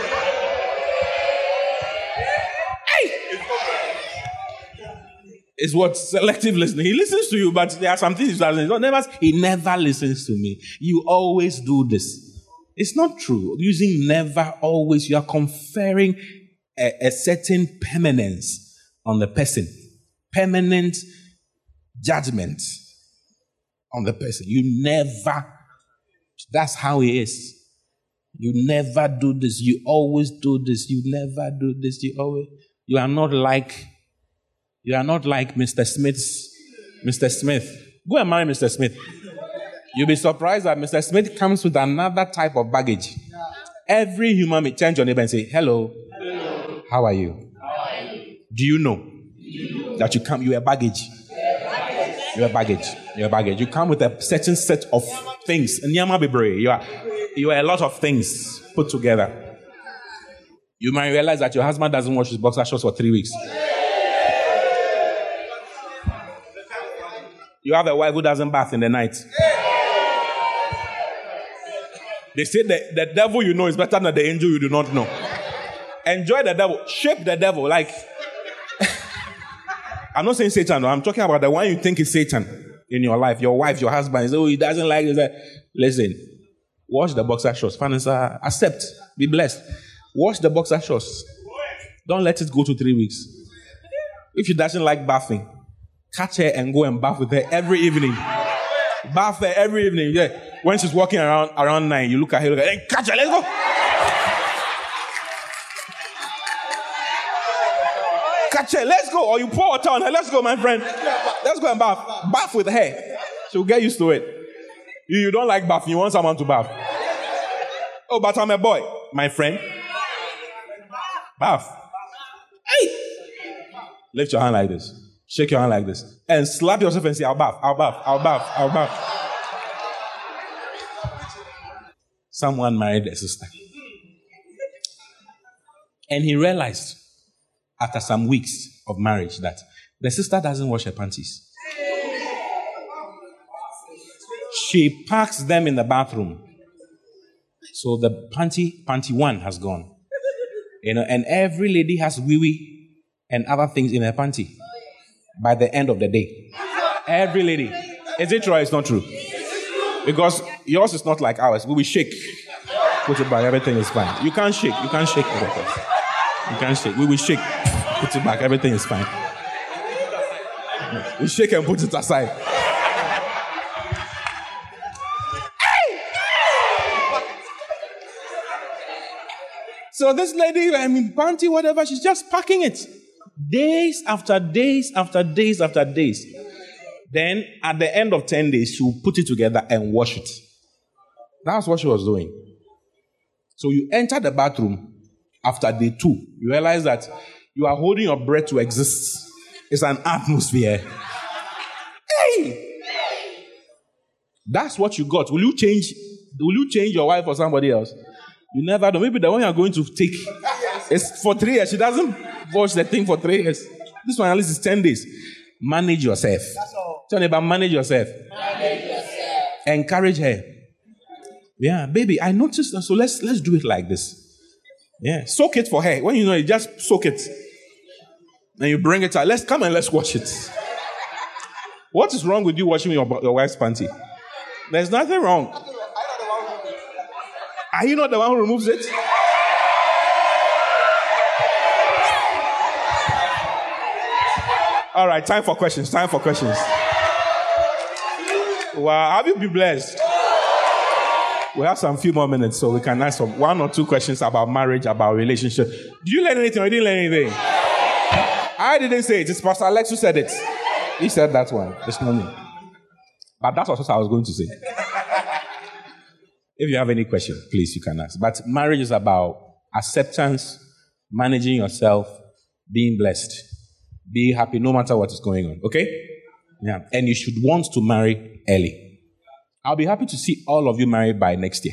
It's what selective listening. He listens to you, but there are some things he doesn't. He never listens to me. You always do this. It's not true. Using never, always, you are conferring a certain permanence on the person. Permanent judgment on the person. You never. That's how he is. You never do this. You always do this. You never do this. You are not like Mr. Smith. Go and marry Mr. Smith. You'll be surprised that Mr. Smith comes with another type of baggage. Every human may turn to your neighbor and say, hello. How are you? Do you know that you're a baggage? You're a baggage. You come with a certain set of things. And you are a lot of things put together. You might realize that your husband doesn't wash his boxer shorts for 3 weeks. You have a wife who doesn't bath in the night. They say the devil you know is better than the angel you do not know. Enjoy the devil. Shape the devil. Like, I'm not saying Satan. No. I'm talking about the one you think is Satan. in your life, your wife, your husband, say, oh, he doesn't like this. Listen, wash the boxer shorts. Vanessa, accept. Be blessed. Wash the boxer shorts. Don't let it go to 3 weeks. If she doesn't like bathing, catch her and go and bath with her every evening. Bath her every evening. Yeah. When she's walking around 9, you look at her, hey, catch her, let's go. Catch her, let's go. Or you pour water on her, let's go, my friend. Let's go and bath. Bath with her. She'll get used to it. You don't like bathing, you want someone to bath. Oh, but I'm a boy, my friend. Bath. Hey! Lift your hand like this. Shake your hand like this. And slap yourself and say, I'll bath, I'll bath, I'll bath, I'll bath. Someone married a sister. And he realized after some weeks of marriage that the sister doesn't wash her panties. She packs them in the bathroom. So the panty one has gone. And every lady has wee-wee and other things in her panty by the end of the day. Every lady. Is it true or it's not true? Because yours is not like ours. We will shake. Put it back. Everything is fine. You can't shake. You can't shake. You can't shake. We will shake. Put it back. Everything is fine. We shake and put it aside. So this lady, panty, whatever, she's just packing it. Days after days after days after days. Then at the end of 10 days, she will put it together and wash it. That's what she was doing. So you enter the bathroom after day 2. You realize that you are holding your breath to exist. It's an atmosphere. Hey! That's what you got. Will you change your wife for somebody else? You never know. Maybe the one you are going to take is for 3 years. She doesn't wash the thing for 3 years. This one at least is 10 days. Manage yourself. Tell me about manage yourself. Manage yourself. Encourage her. Yeah, baby, I noticed that. So let's do it like this. Yeah, soak it for her. When you know it, just soak it. And you bring it out. Let's come and let's wash it. What is wrong with you washing your wife's panty? There's nothing wrong. Are you not the one who removes it? All right, time for questions. Time for questions. Wow, have you been blessed? We have some few more minutes, so we can ask some 1 or 2 questions about marriage, about relationship. Did you learn anything or you didn't learn anything? I didn't say it. It's Pastor Alex who said it. He said that one. It's not me. But that's what I was going to say. If you have any question, please, you can ask. But marriage is about acceptance, managing yourself, being blessed. Be happy no matter what is going on. Okay? Yeah. And you should want to marry early. I'll be happy to see all of you married by next year.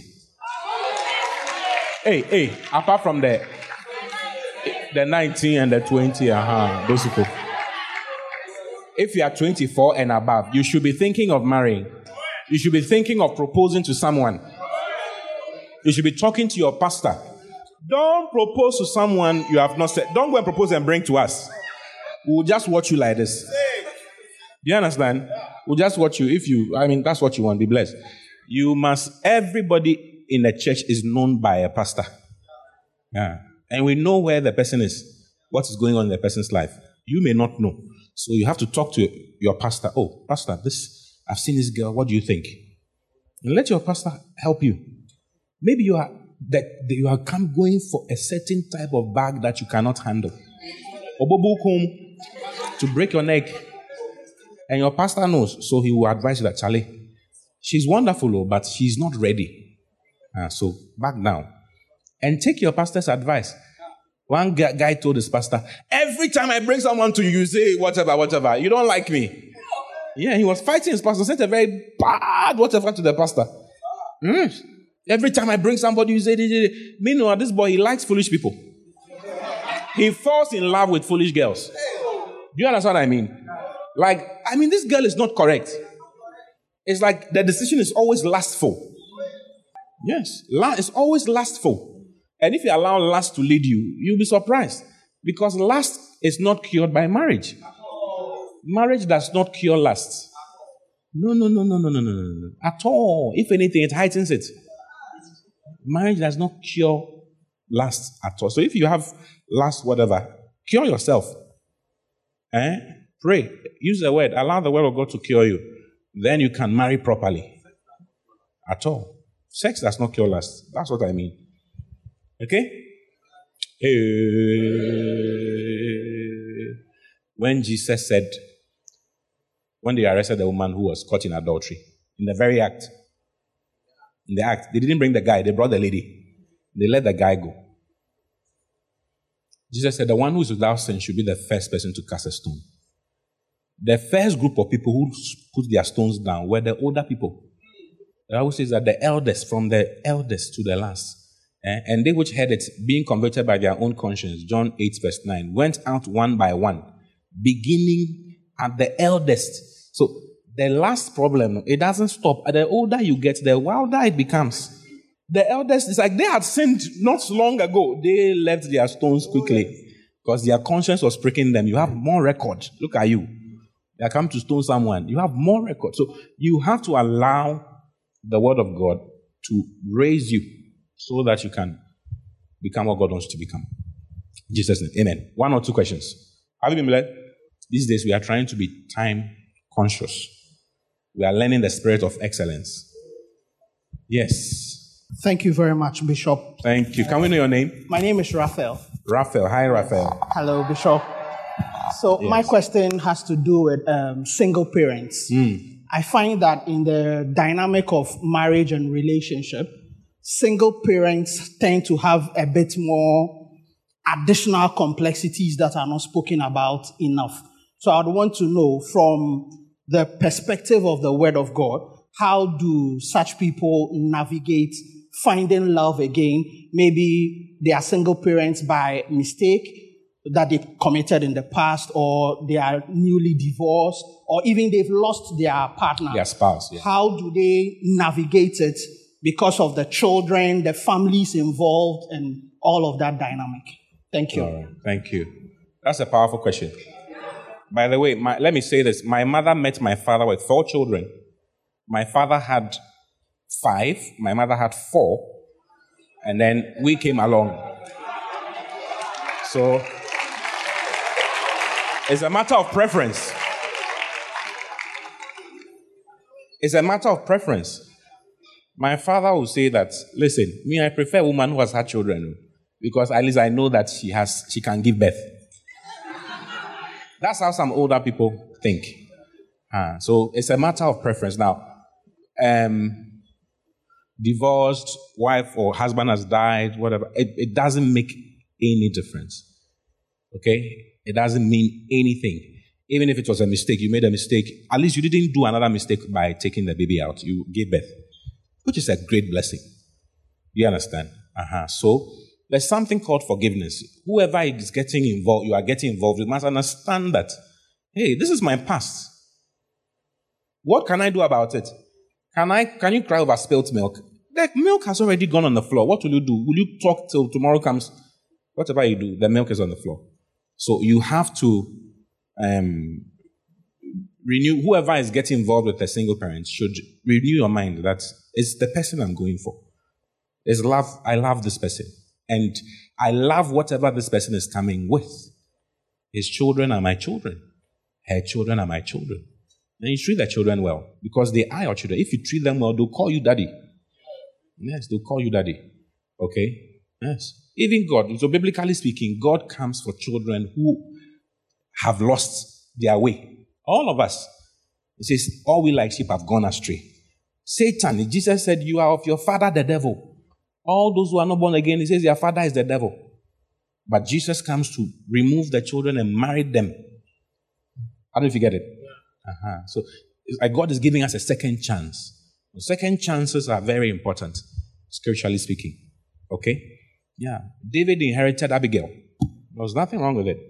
Hey, apart from the 19 and the 20, those people. If you are 24 and above, you should be thinking of marrying. You should be thinking of proposing to someone. You should be talking to your pastor. Don't propose to someone you have not said. Don't go and propose and bring to us. We'll just watch you like this. Do you understand? We'll just watch you. That's what you want. Be blessed. Everybody in the church is known by a pastor. Yeah. And we know where the person is, what is going on in the person's life. You may not know. So you have to talk to your pastor. Oh, pastor, I've seen this girl. What do you think? And let your pastor help you. Maybe you are going for a certain type of bag that you cannot handle. To break your neck. And your pastor knows, so he will advise you that, Charlie, she's wonderful, but she's not ready. So back down. And take your pastor's advice. One guy told his pastor, every time I bring someone to you, you say whatever. You don't like me. Yeah, he was fighting his pastor, sent a very bad whatever to the pastor. Every time I bring somebody, you say, meanwhile, this boy, he likes foolish people. He falls in love with foolish girls. Do you understand what I mean? This girl is not correct. It's like the decision is always lustful. Yes, it's always lustful. And if you allow lust to lead you, you'll be surprised. Because lust is not cured by marriage. Marriage does not cure lust. No. At all. If anything, it heightens it. Marriage does not cure lust at all. So if you have lust, whatever, cure yourself. Pray. Use the word. Allow the word of God to cure you. Then you can marry properly. At all. Sex does not cure lust. That's what I mean. Okay? When Jesus said, when they arrested the woman who was caught in adultery, in the very act, they didn't bring the guy, they brought the lady. They let the guy go. Jesus said, the one who is without sin should be the first person to cast a stone. The first group of people who put their stones down were the older people. The Bible says that the eldest, from the eldest to the last, and they which heard it, being converted by their own conscience, John 8 verse 9, went out one by one, beginning at the eldest. So the last problem, it doesn't stop. The older you get, the wilder it becomes. The eldest, it's like they had sinned not long ago. They left their stones quickly because their conscience was pricking them. You have more record. Look at you. They come to stone someone. You have more record. So you have to allow the word of God to raise you so that you can become what God wants you to become. In Jesus' name. Amen. 1 or 2 questions. Have you been blessed? These days we are trying to be time conscious. We are learning the spirit of excellence. Yes. Thank you very much, Bishop. Thank you. Can we know your name? My name is Raphael. Raphael. Hi, Raphael. Hello, Bishop. So my question has to do with single parents. I find that in the dynamic of marriage and relationship, single parents tend to have a bit more additional complexities that are not spoken about enough. So I'd want to know from the perspective of the Word of God, how do such people navigate finding love again? Maybe they are single parents by mistake that they committed in the past, or they are newly divorced, or even they've lost their partner. Their spouse. Yeah. How do they navigate it because of the children, the families involved, and all of that dynamic? Thank you. All right. Thank you. That's a powerful question. By the way, let me say this. My mother met my father with 4 children. My father had 5. My mother had 4. And then we came along. So it's a matter of preference. It's a matter of preference. My father will say that, listen, I prefer a woman who has had children because at least I know that she can give birth. That's how some older people think. So it's a matter of preference. Now, divorced wife or husband has died, whatever, it doesn't make any difference. Okay? It doesn't mean anything. Even if it was a mistake, you made a mistake, at least you didn't do another mistake by taking the baby out. You gave birth, which is a great blessing. You understand? So there's something called forgiveness. Whoever is getting involved, you are getting involved, you must understand that, hey, this is my past. What can I do about it? Can you cry over spilt milk? The milk has already gone on the floor. What will you do? Will you talk till tomorrow comes? Whatever you do, the milk is on the floor. So you have to renew. Whoever is getting involved with a single parent should renew your mind that it's the person I'm going for. It's love. I love this person. And I love whatever this person is coming with. His children are my children. Her children are my children. And you treat the children well because they are your children. If you treat them well, they'll call you daddy. Yes, they'll call you daddy. Okay? Yes. Even God, so biblically speaking, God comes for children who have lost their way. All of us. He says, all we like sheep have gone astray. Satan, Jesus said, you are of your father, the devil. All those who are not born again, he says, your father is the devil. But Jesus comes to remove the children and marry them. I don't know if you get it. So it's like God is giving us a second chance. Second chances are very important, spiritually speaking. Okay? Yeah. David inherited Abigail. There was nothing wrong with it.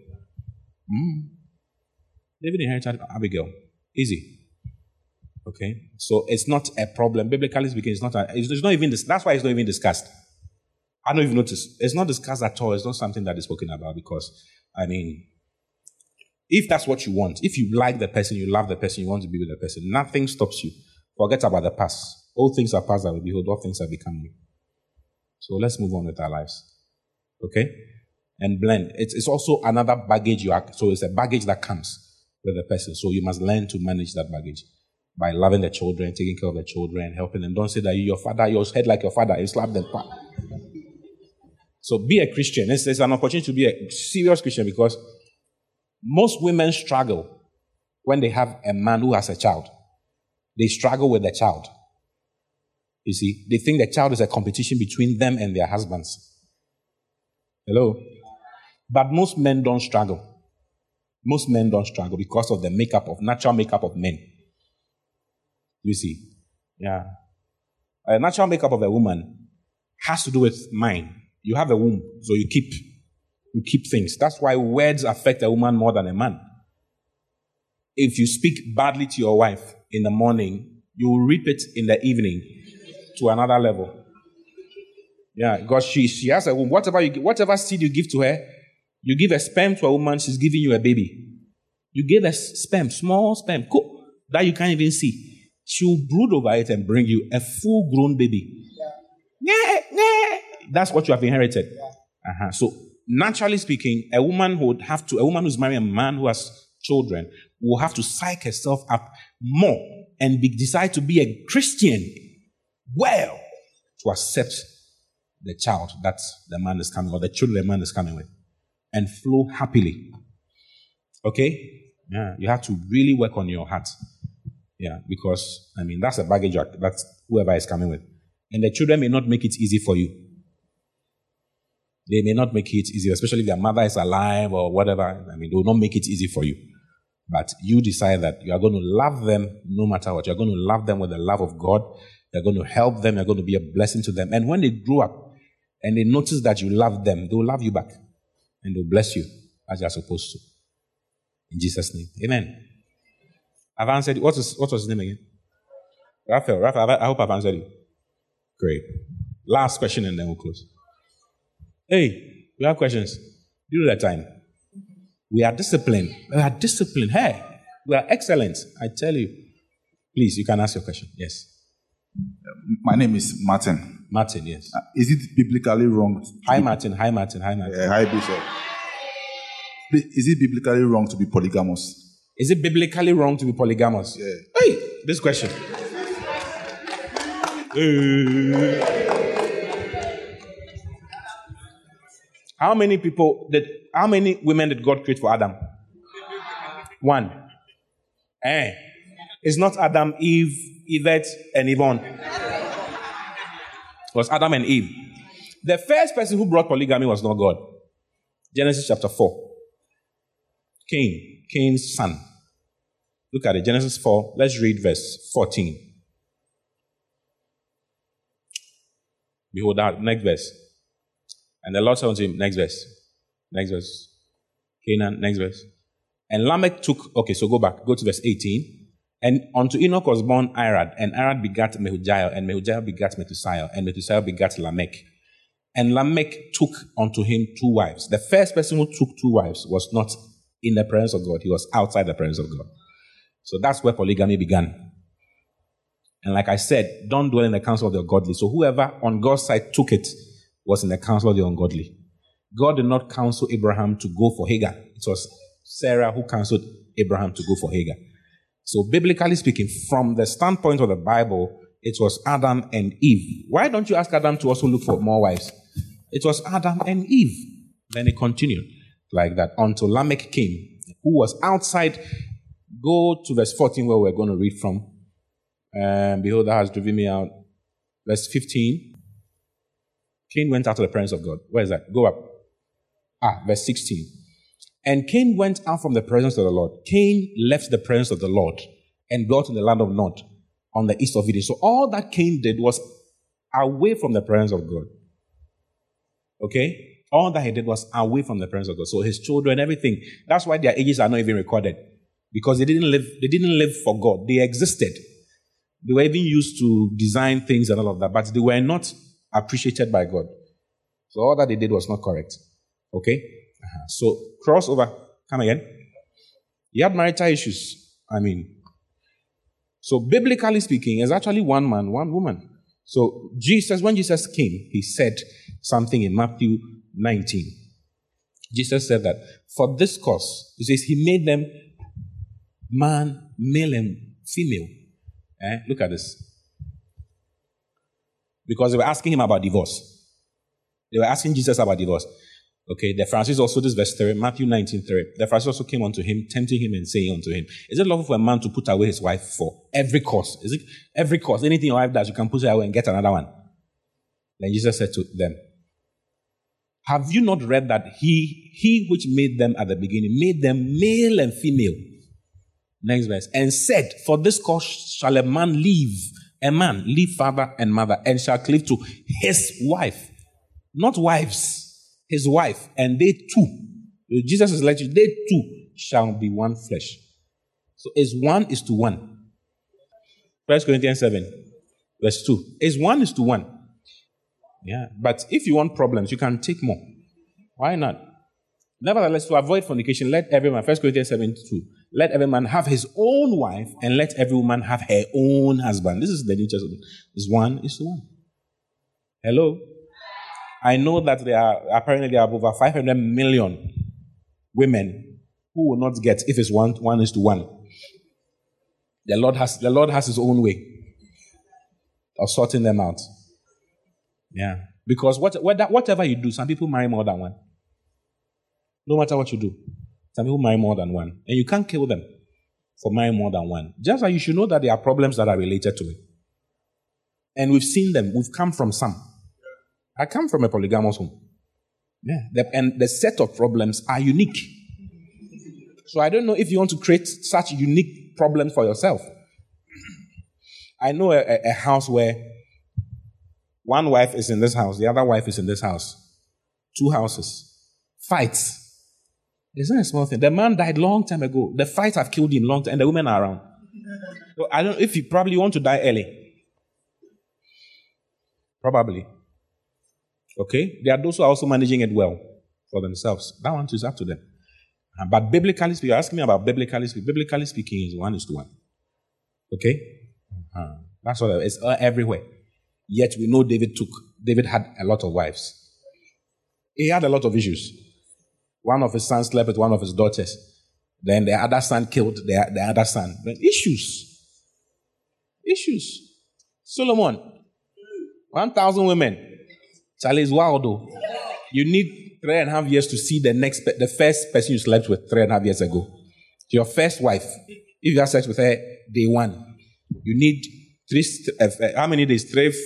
David inherited Abigail. Easy. Okay? So it's not a problem. Biblically speaking, it's not even this. That's why it's not even discussed. I don't even notice. It's not discussed at all. It's not something that is spoken about because, If that's what you want, if you like the person, you love the person, you want to be with the person, nothing stops you. Forget about the past. All things are past that will behold, all things are become new. So let's move on with our lives. Okay? And blend. It's also another baggage you have. So it's a baggage that comes with the person. So you must learn to manage that baggage by loving the children, taking care of the children, helping them. Don't say that your father, your head like your father, you slap them. So be a Christian. It's an opportunity to be a serious Christian because most women struggle when they have a man who has a child. They struggle with the child. You see, they think the child is a competition between them and their husbands. Hello? But most men don't struggle. Most men don't struggle because of the natural makeup of men. You see? Yeah. A natural makeup of a woman has to do with mind. You have a womb, so you keep things. That's why words affect a woman more than a man. If you speak badly to your wife in the morning, you will reap it in the evening to another level. Yeah, because she has a womb. Whatever seed you give to her, you give a sperm to a woman, she's giving you a baby. You give a sperm, small sperm, that you can't even see. She will brood over it and bring you a full-grown baby. Yeah. That's what you have inherited. So, naturally speaking, a woman who's marrying a man who has children will have to psych herself up more and decide to be a Christian to accept the child that the man is coming, or the children the man is coming with, and flow happily. Okay? Yeah, you have to really work on your heart. Yeah, because, that's a baggage that whoever is coming with. And the children may not make it easy for you. They may not make it easy, especially if their mother is alive or whatever. They will not make it easy for you. But you decide that you are going to love them no matter what. You're going to love them with the love of God. You're going to help them. You're going to be a blessing to them. And when they grow up and they notice that you love them, they will love you back. And they'll bless you as you're supposed to. In Jesus' name. Amen. I've answered you. What was his name again? Raphael, I hope I've answered you. Great. Last question and then we'll close. Hey, you have questions? You know that time. We are disciplined. Hey, we are excellent. I tell you. Please, you can ask your question. Yes. My name is Martin. Martin, yes. Is it biblically wrong? Hi, Martin. Hi, Bishop. Is it biblically wrong to be polygamous? Is it biblically wrong to be polygamous? Yeah. Hey, this question. How many women did God create for Adam? One. It's not Adam, Eve, Yvette, and Yvonne. It was Adam and Eve. The first person who brought polygamy was not God. Genesis chapter 4. Cain's son. Look at it, Genesis 4. Let's read verse 14. Behold, that next verse. And the Lord said unto him, next verse. Canaan, next verse. And Lamech took, so go to verse 18. And unto Enoch was born Irad, and Irad begat Mehujael, and Mehujael begat Methusael, and Methusael begat Lamech. And Lamech took unto him 2 wives. The first person who took 2 wives was not in the presence of God. He was outside the presence of God. So that's where polygamy began. And like I said, don't dwell in the counsel of the ungodly. So whoever on God's side took it was in the counsel of the ungodly. God did not counsel Abraham to go for Hagar. It was Sarah who counseled Abraham to go for Hagar. So biblically speaking, from the standpoint of the Bible, it was Adam and Eve. Why don't you ask Adam to also look for more wives? It was Adam and Eve. Then it continued like that until Lamech came, who was outside. Go to verse 14 where we're going to read from. Behold, thou hast driven me out. Verse 15. Cain went out of the presence of God. Where is that? Go up. Verse 16. And Cain went out from the presence of the Lord. Cain left the presence of the Lord and dwelt in the land of Nod on the east of Eden. So all that Cain did was away from the presence of God. Okay? All that he did was away from the presence of God. So his children, everything. That's why their ages are not even recorded. Because they didn't live for God. They existed. They were even used to design things and all of that, but they were not appreciated by God. So all that they did was not correct. Okay? So cross over. Come again. He had marital issues. So biblically speaking, it's actually one man, one woman. So when Jesus came, he said something in Matthew 19. Jesus said that for this cause, he says he made them man, male and female. Look at this. Because they were asking him about divorce. They were asking Jesus about divorce. Okay, the Pharisees also, this verse 3, Matthew 19:3. The Pharisees also came unto him, tempting him and saying unto him, is it lawful for a man to put away his wife for every cause? Is it every cause? Anything your wife does, you can put it away and get another one. Then Jesus said to them, have you not read that he which made them at the beginning, made them male and female? Next verse. And said, for this cause shall a man leave father and mother, and shall cleave to his wife. Not wives. His wife, and they two, Jesus is like, they two shall be one flesh. So it's 1:1. 1 Corinthians 7, verse 2. It's 1:1. Yeah, but if you want problems, you can take more. Why not? Nevertheless, to avoid fornication, let every man, 1 Corinthians 7:2, let every man have his own wife, and let every woman have her own husband. This is the New Testament. It's 1:1. Hello? I know that there are over 500 million women who will not get if it's 1:1. The Lord has his own way of sorting them out. Yeah. Because whatever you do, some people marry more than one. No matter what you do, some people marry more than one. And you can't kill them for marrying more than one. Just like you should know that there are problems that are related to it. And we've seen them. We've come from some. I come from a polygamous home. Yeah. And the set of problems are unique. So I don't know if you want to create such unique problems for yourself. I know a house where one wife is in this house, the other wife is in this house. 2 houses. Fights. It's not a small thing. The man died long time ago. The fights have killed him long time, and the women are around. So I don't know if you probably want to die early. Probably. Okay? There are those who are also managing it well for themselves. That one is up to them. But biblically speaking, ask me about biblically speaking. Biblically speaking is 1:1. Okay? That's what it's everywhere. Yet we know David had a lot of wives. He had a lot of issues. One of his sons slept with one of his daughters. Then the other son killed the other son. But issues. Solomon, 1,000 women. Charlie is wild though. You need 3.5 years to see the first person you slept with 3.5 years ago. Your first wife. If you have sex with her day one, you need how many days?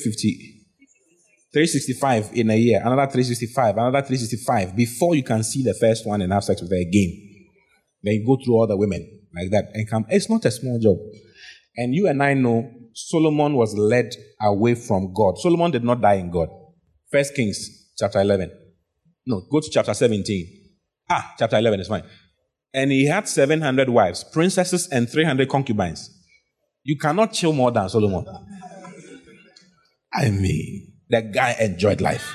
365 in a year. Another 365 before you can see the first one and have sex with her again. Then you go through all the women like that and come. It's not a small job. And you and I know Solomon was led away from God. Solomon did not die in God. 1 Kings chapter 11. No, go to chapter 17. Chapter 11 is fine. And he had 700 wives, princesses, and 300 concubines. You cannot chill more than Solomon. The guy enjoyed life.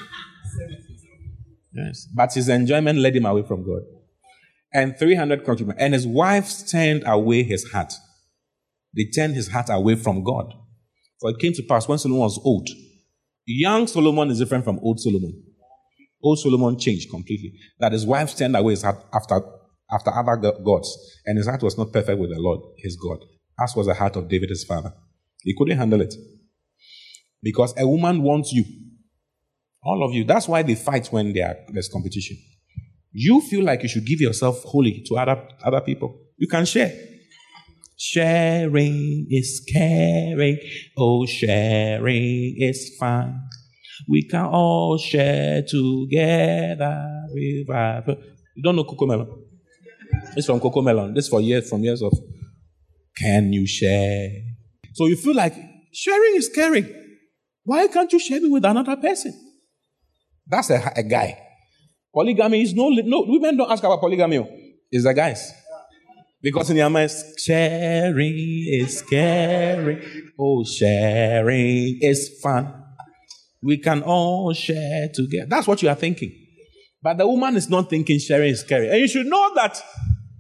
Yes. But his enjoyment led him away from God. And 300 concubines. And his wives turned away his heart. They turned his heart away from God. For it came to pass when Solomon was old. Young Solomon is different from old Solomon. Old Solomon changed completely. That his wives turned away his heart after other gods. And his heart was not perfect with the Lord, his God. As was the heart of David, his father. He couldn't handle it. Because a woman wants you. All of you. That's why they fight when there's competition. You feel like you should give yourself wholly to other people. You can share. Sharing is caring. Oh, sharing is fun. We can all share together. You don't know Cocomelon? It's from Cocomelon. This from years of can you share? So you feel like sharing is caring. Why can't you share me with another person? That's a guy. Polygamy is no. Women don't ask about polygamy. It's the guys. Because in your mind, sharing is caring. Oh, sharing is fun. We can all share together. That's what you are thinking. But the woman is not thinking sharing is caring. And you should know that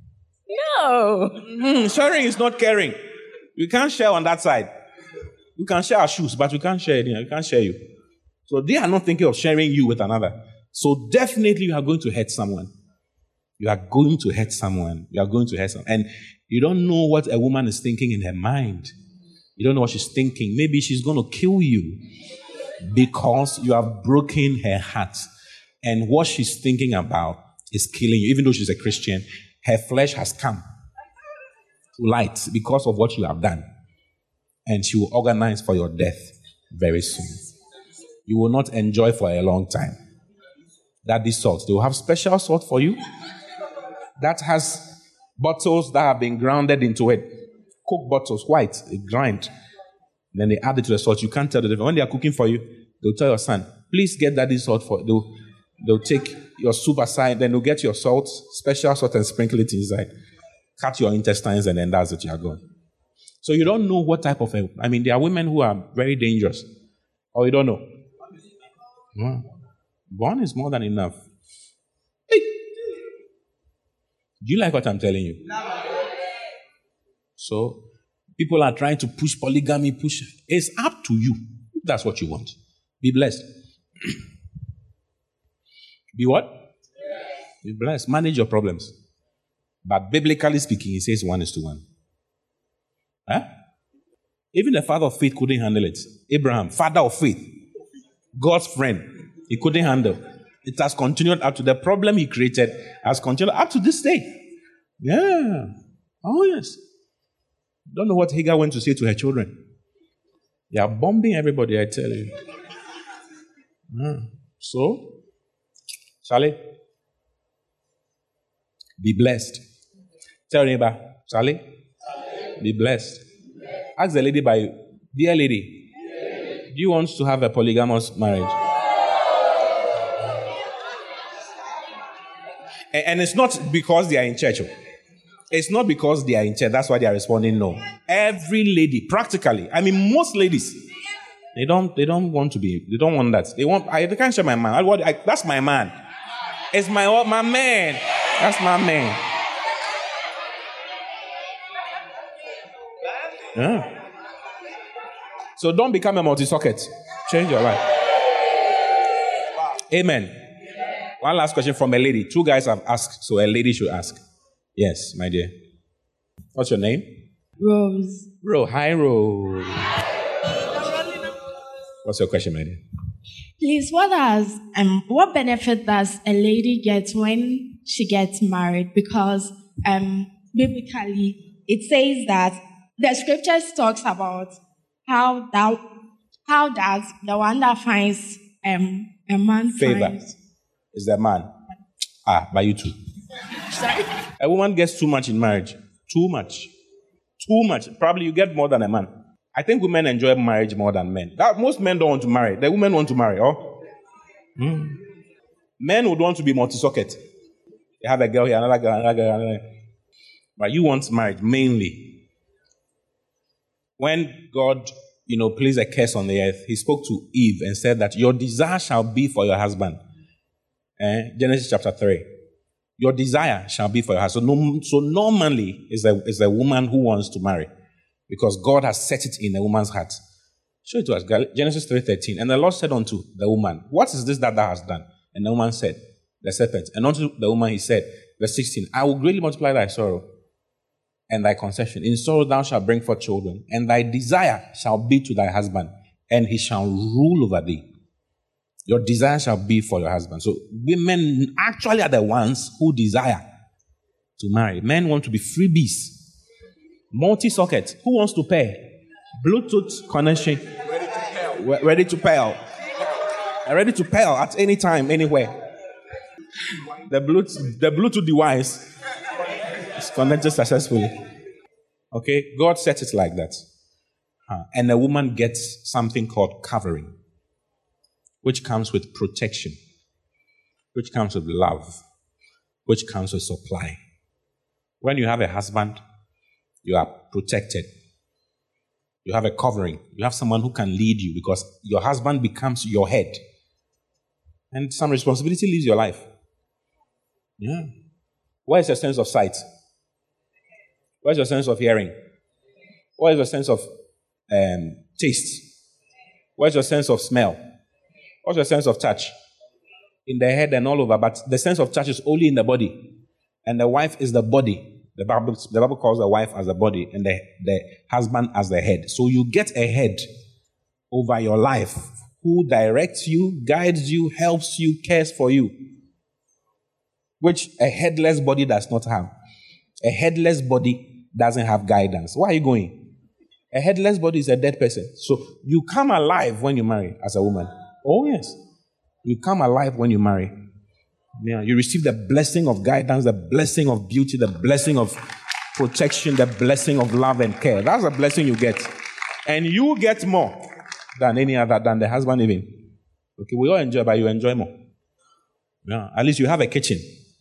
No. Sharing is not caring. We can't share on that side. We can share our shoes, but we can't share anything. We can't share you. So they are not thinking of sharing you with another. So definitely you are going to hurt someone. You are going to hurt someone. You are going to hurt someone. And you don't know what a woman is thinking in her mind. You don't know what she's thinking. Maybe she's going to kill you because you have broken her heart. And what she's thinking about is killing you. Even though she's a Christian, her flesh has come to light because of what you have done. And she will organize for your death very soon. You will not enjoy for a long time. Daddy salt. They will have special salt for you that has bottles that have been grounded into it. Coke bottles, white, they grind. Then they add it to the salt. You can't tell the difference. When they are cooking for you, they'll tell your son, please get daddy salt for you. They'll take your soup aside, then they'll get your salt, special salt, and sprinkle it inside. Cut your intestines, and then that's it, you are gone. So you don't know what type of... there are women who are very dangerous. Or you don't know. One is more than enough. Hey. Do you like what I'm telling you? So, people are trying to push polygamy, It's up to you, if that's what you want. Be blessed. Be what? Be blessed. Manage your problems. But biblically speaking, it says 1:1. Huh? Even the father of faith couldn't handle it. Abraham, father of faith, God's friend, he couldn't handle. It has continued up to the problem he created, has continued up to this day. Yeah. Oh, yes. Don't know what Hagar went to say to her children. They are bombing everybody, I tell you. So, Charlie, be blessed. Tell your neighbor, Charlie, be blessed. Ask the lady by you, dear lady, do you want to have a polygamous marriage? And it's not because they are in church. It's not because they are in church. That's why they are responding no. Every lady, practically, most ladies, they don't want to be. They don't want that. They can't share my man. That's my man. It's my man. That's my man. Yeah. So don't become a multi-socket. Change your life. Amen. One last question from a lady. 2 guys have asked, so a lady should ask. Yes, my dear. What's your name? Rose. Hi, Rose. What's your question, my dear? Please, what benefit does a lady get when she gets married? Because biblically, it says that the scriptures talks about how does the one that finds a man favor finds is the man. By you too. Sorry? A woman gets too much in marriage. Too much. Probably you get more than a man. I think women enjoy marriage more than men. Most men don't want to marry. The women want to marry. Men would want to be multi-socket. You have a girl here, another girl. But you want marriage mainly. When God, placed a curse on the earth, he spoke to Eve and said that your desire shall be for your husband. Genesis chapter 3. Your desire shall be for your husband. So normally, it's a woman who wants to marry. Because God has set it in a woman's heart. Show it to us. Genesis 3:13. And the Lord said unto the woman, what is this that thou hast done? And the woman said, the serpent. And unto the woman he said, verse 16, I will greatly multiply thy sorrow and thy conception. In sorrow thou shalt bring forth children, and thy desire shall be to thy husband, and he shall rule over thee. Your desire shall be for your husband. So women actually are the ones who desire to marry. Men want to be freebies. Multi-socket. Who wants to pay? Bluetooth connection. Ready to pay. Ready to pay at any time, anywhere. The Bluetooth device is connected successfully. Okay? God set it like that. And a woman gets something called covering, which comes with protection, which comes with love, which comes with supply. When you have a husband, you are protected. You have a covering. You have someone who can lead you because your husband becomes your head. And some responsibility leaves your life. Yeah. Where is your sense of sight? Where's your sense of hearing? What is your sense of taste? Where's your sense of smell? What's your sense of touch? In the head and all over, but the sense of touch is only in the body. And the wife is the body. The Bible calls the wife as the body and the husband as the head. So you get a head over your life who directs you, guides you, helps you, cares for you, which a headless body does not have. A headless body doesn't have guidance. Where are you going? A headless body is a dead person. So you come alive when you marry as a woman. Oh, yes. You come alive when you marry. Yeah, you receive the blessing of guidance, the blessing of beauty, the blessing of protection, the blessing of love and care. That's a blessing you get. And you get more than any other, than the husband even. Okay, we all enjoy, but you enjoy more. Yeah, at least you have a kitchen.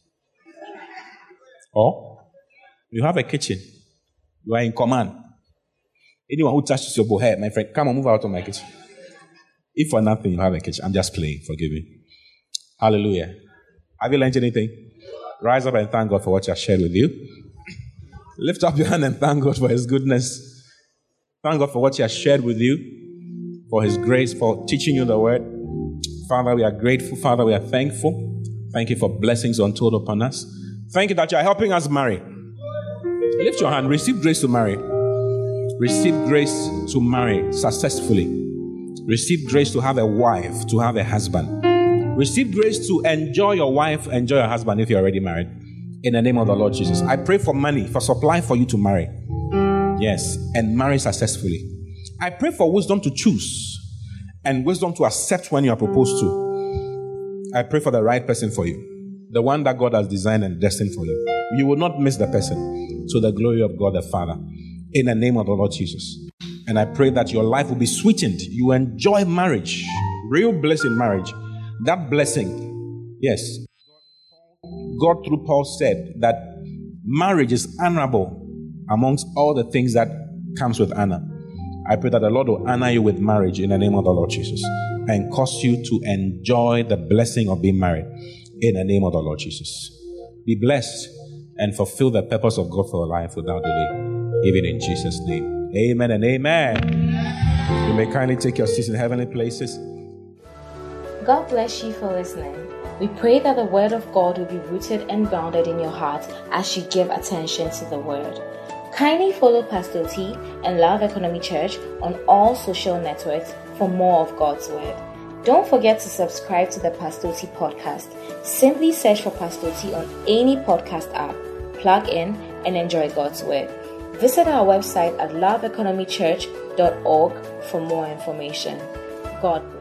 Or you have a kitchen. You are in command. Anyone who touches your boy, my friend, come on, move out of my kitchen. If for nothing, you have a kitchen. I'm just playing. Forgive me. Hallelujah. Have you learned anything? Rise up and thank God for what I shared with you. Lift up your hand and thank God for His goodness. Thank God for what He has shared with you, for His grace, for teaching you the word. Father, we are grateful. Father, we are thankful. Thank you for blessings untold upon us. Thank you that you are helping us marry. Lift your hand. Receive grace to marry. Receive grace to marry successfully. Receive grace to have a wife, to have a husband. Receive grace to enjoy your wife, enjoy your husband if you're already married. In the name of the Lord Jesus. I pray for money, for supply for you to marry. Yes, and marry successfully. I pray for wisdom to choose and wisdom to accept when you are proposed to. I pray for the right person for you. The one that God has designed and destined for you. You will not miss the person, to the glory of God the Father. In the name of the Lord Jesus. And I pray that your life will be sweetened. You enjoy marriage. Real bliss in marriage. That blessing, yes. God through Paul said that marriage is honorable amongst all the things that comes with honor. I pray that the Lord will honor you with marriage in the name of the Lord Jesus and cause you to enjoy the blessing of being married in the name of the Lord Jesus. Be blessed and fulfill the purpose of God for your life without delay, even in Jesus' name. Amen and amen. You may kindly take your seats in heavenly places. God bless you for listening. We pray that the word of God will be rooted and grounded in your heart as you give attention to the word. Kindly follow Pastor T and Love Economy Church on all social networks for more of God's word. Don't forget to subscribe to the Pastor T podcast. Simply search for Pastor T on any podcast app, plug in, and enjoy God's word. Visit our website at loveeconomychurch.org for more information. God bless.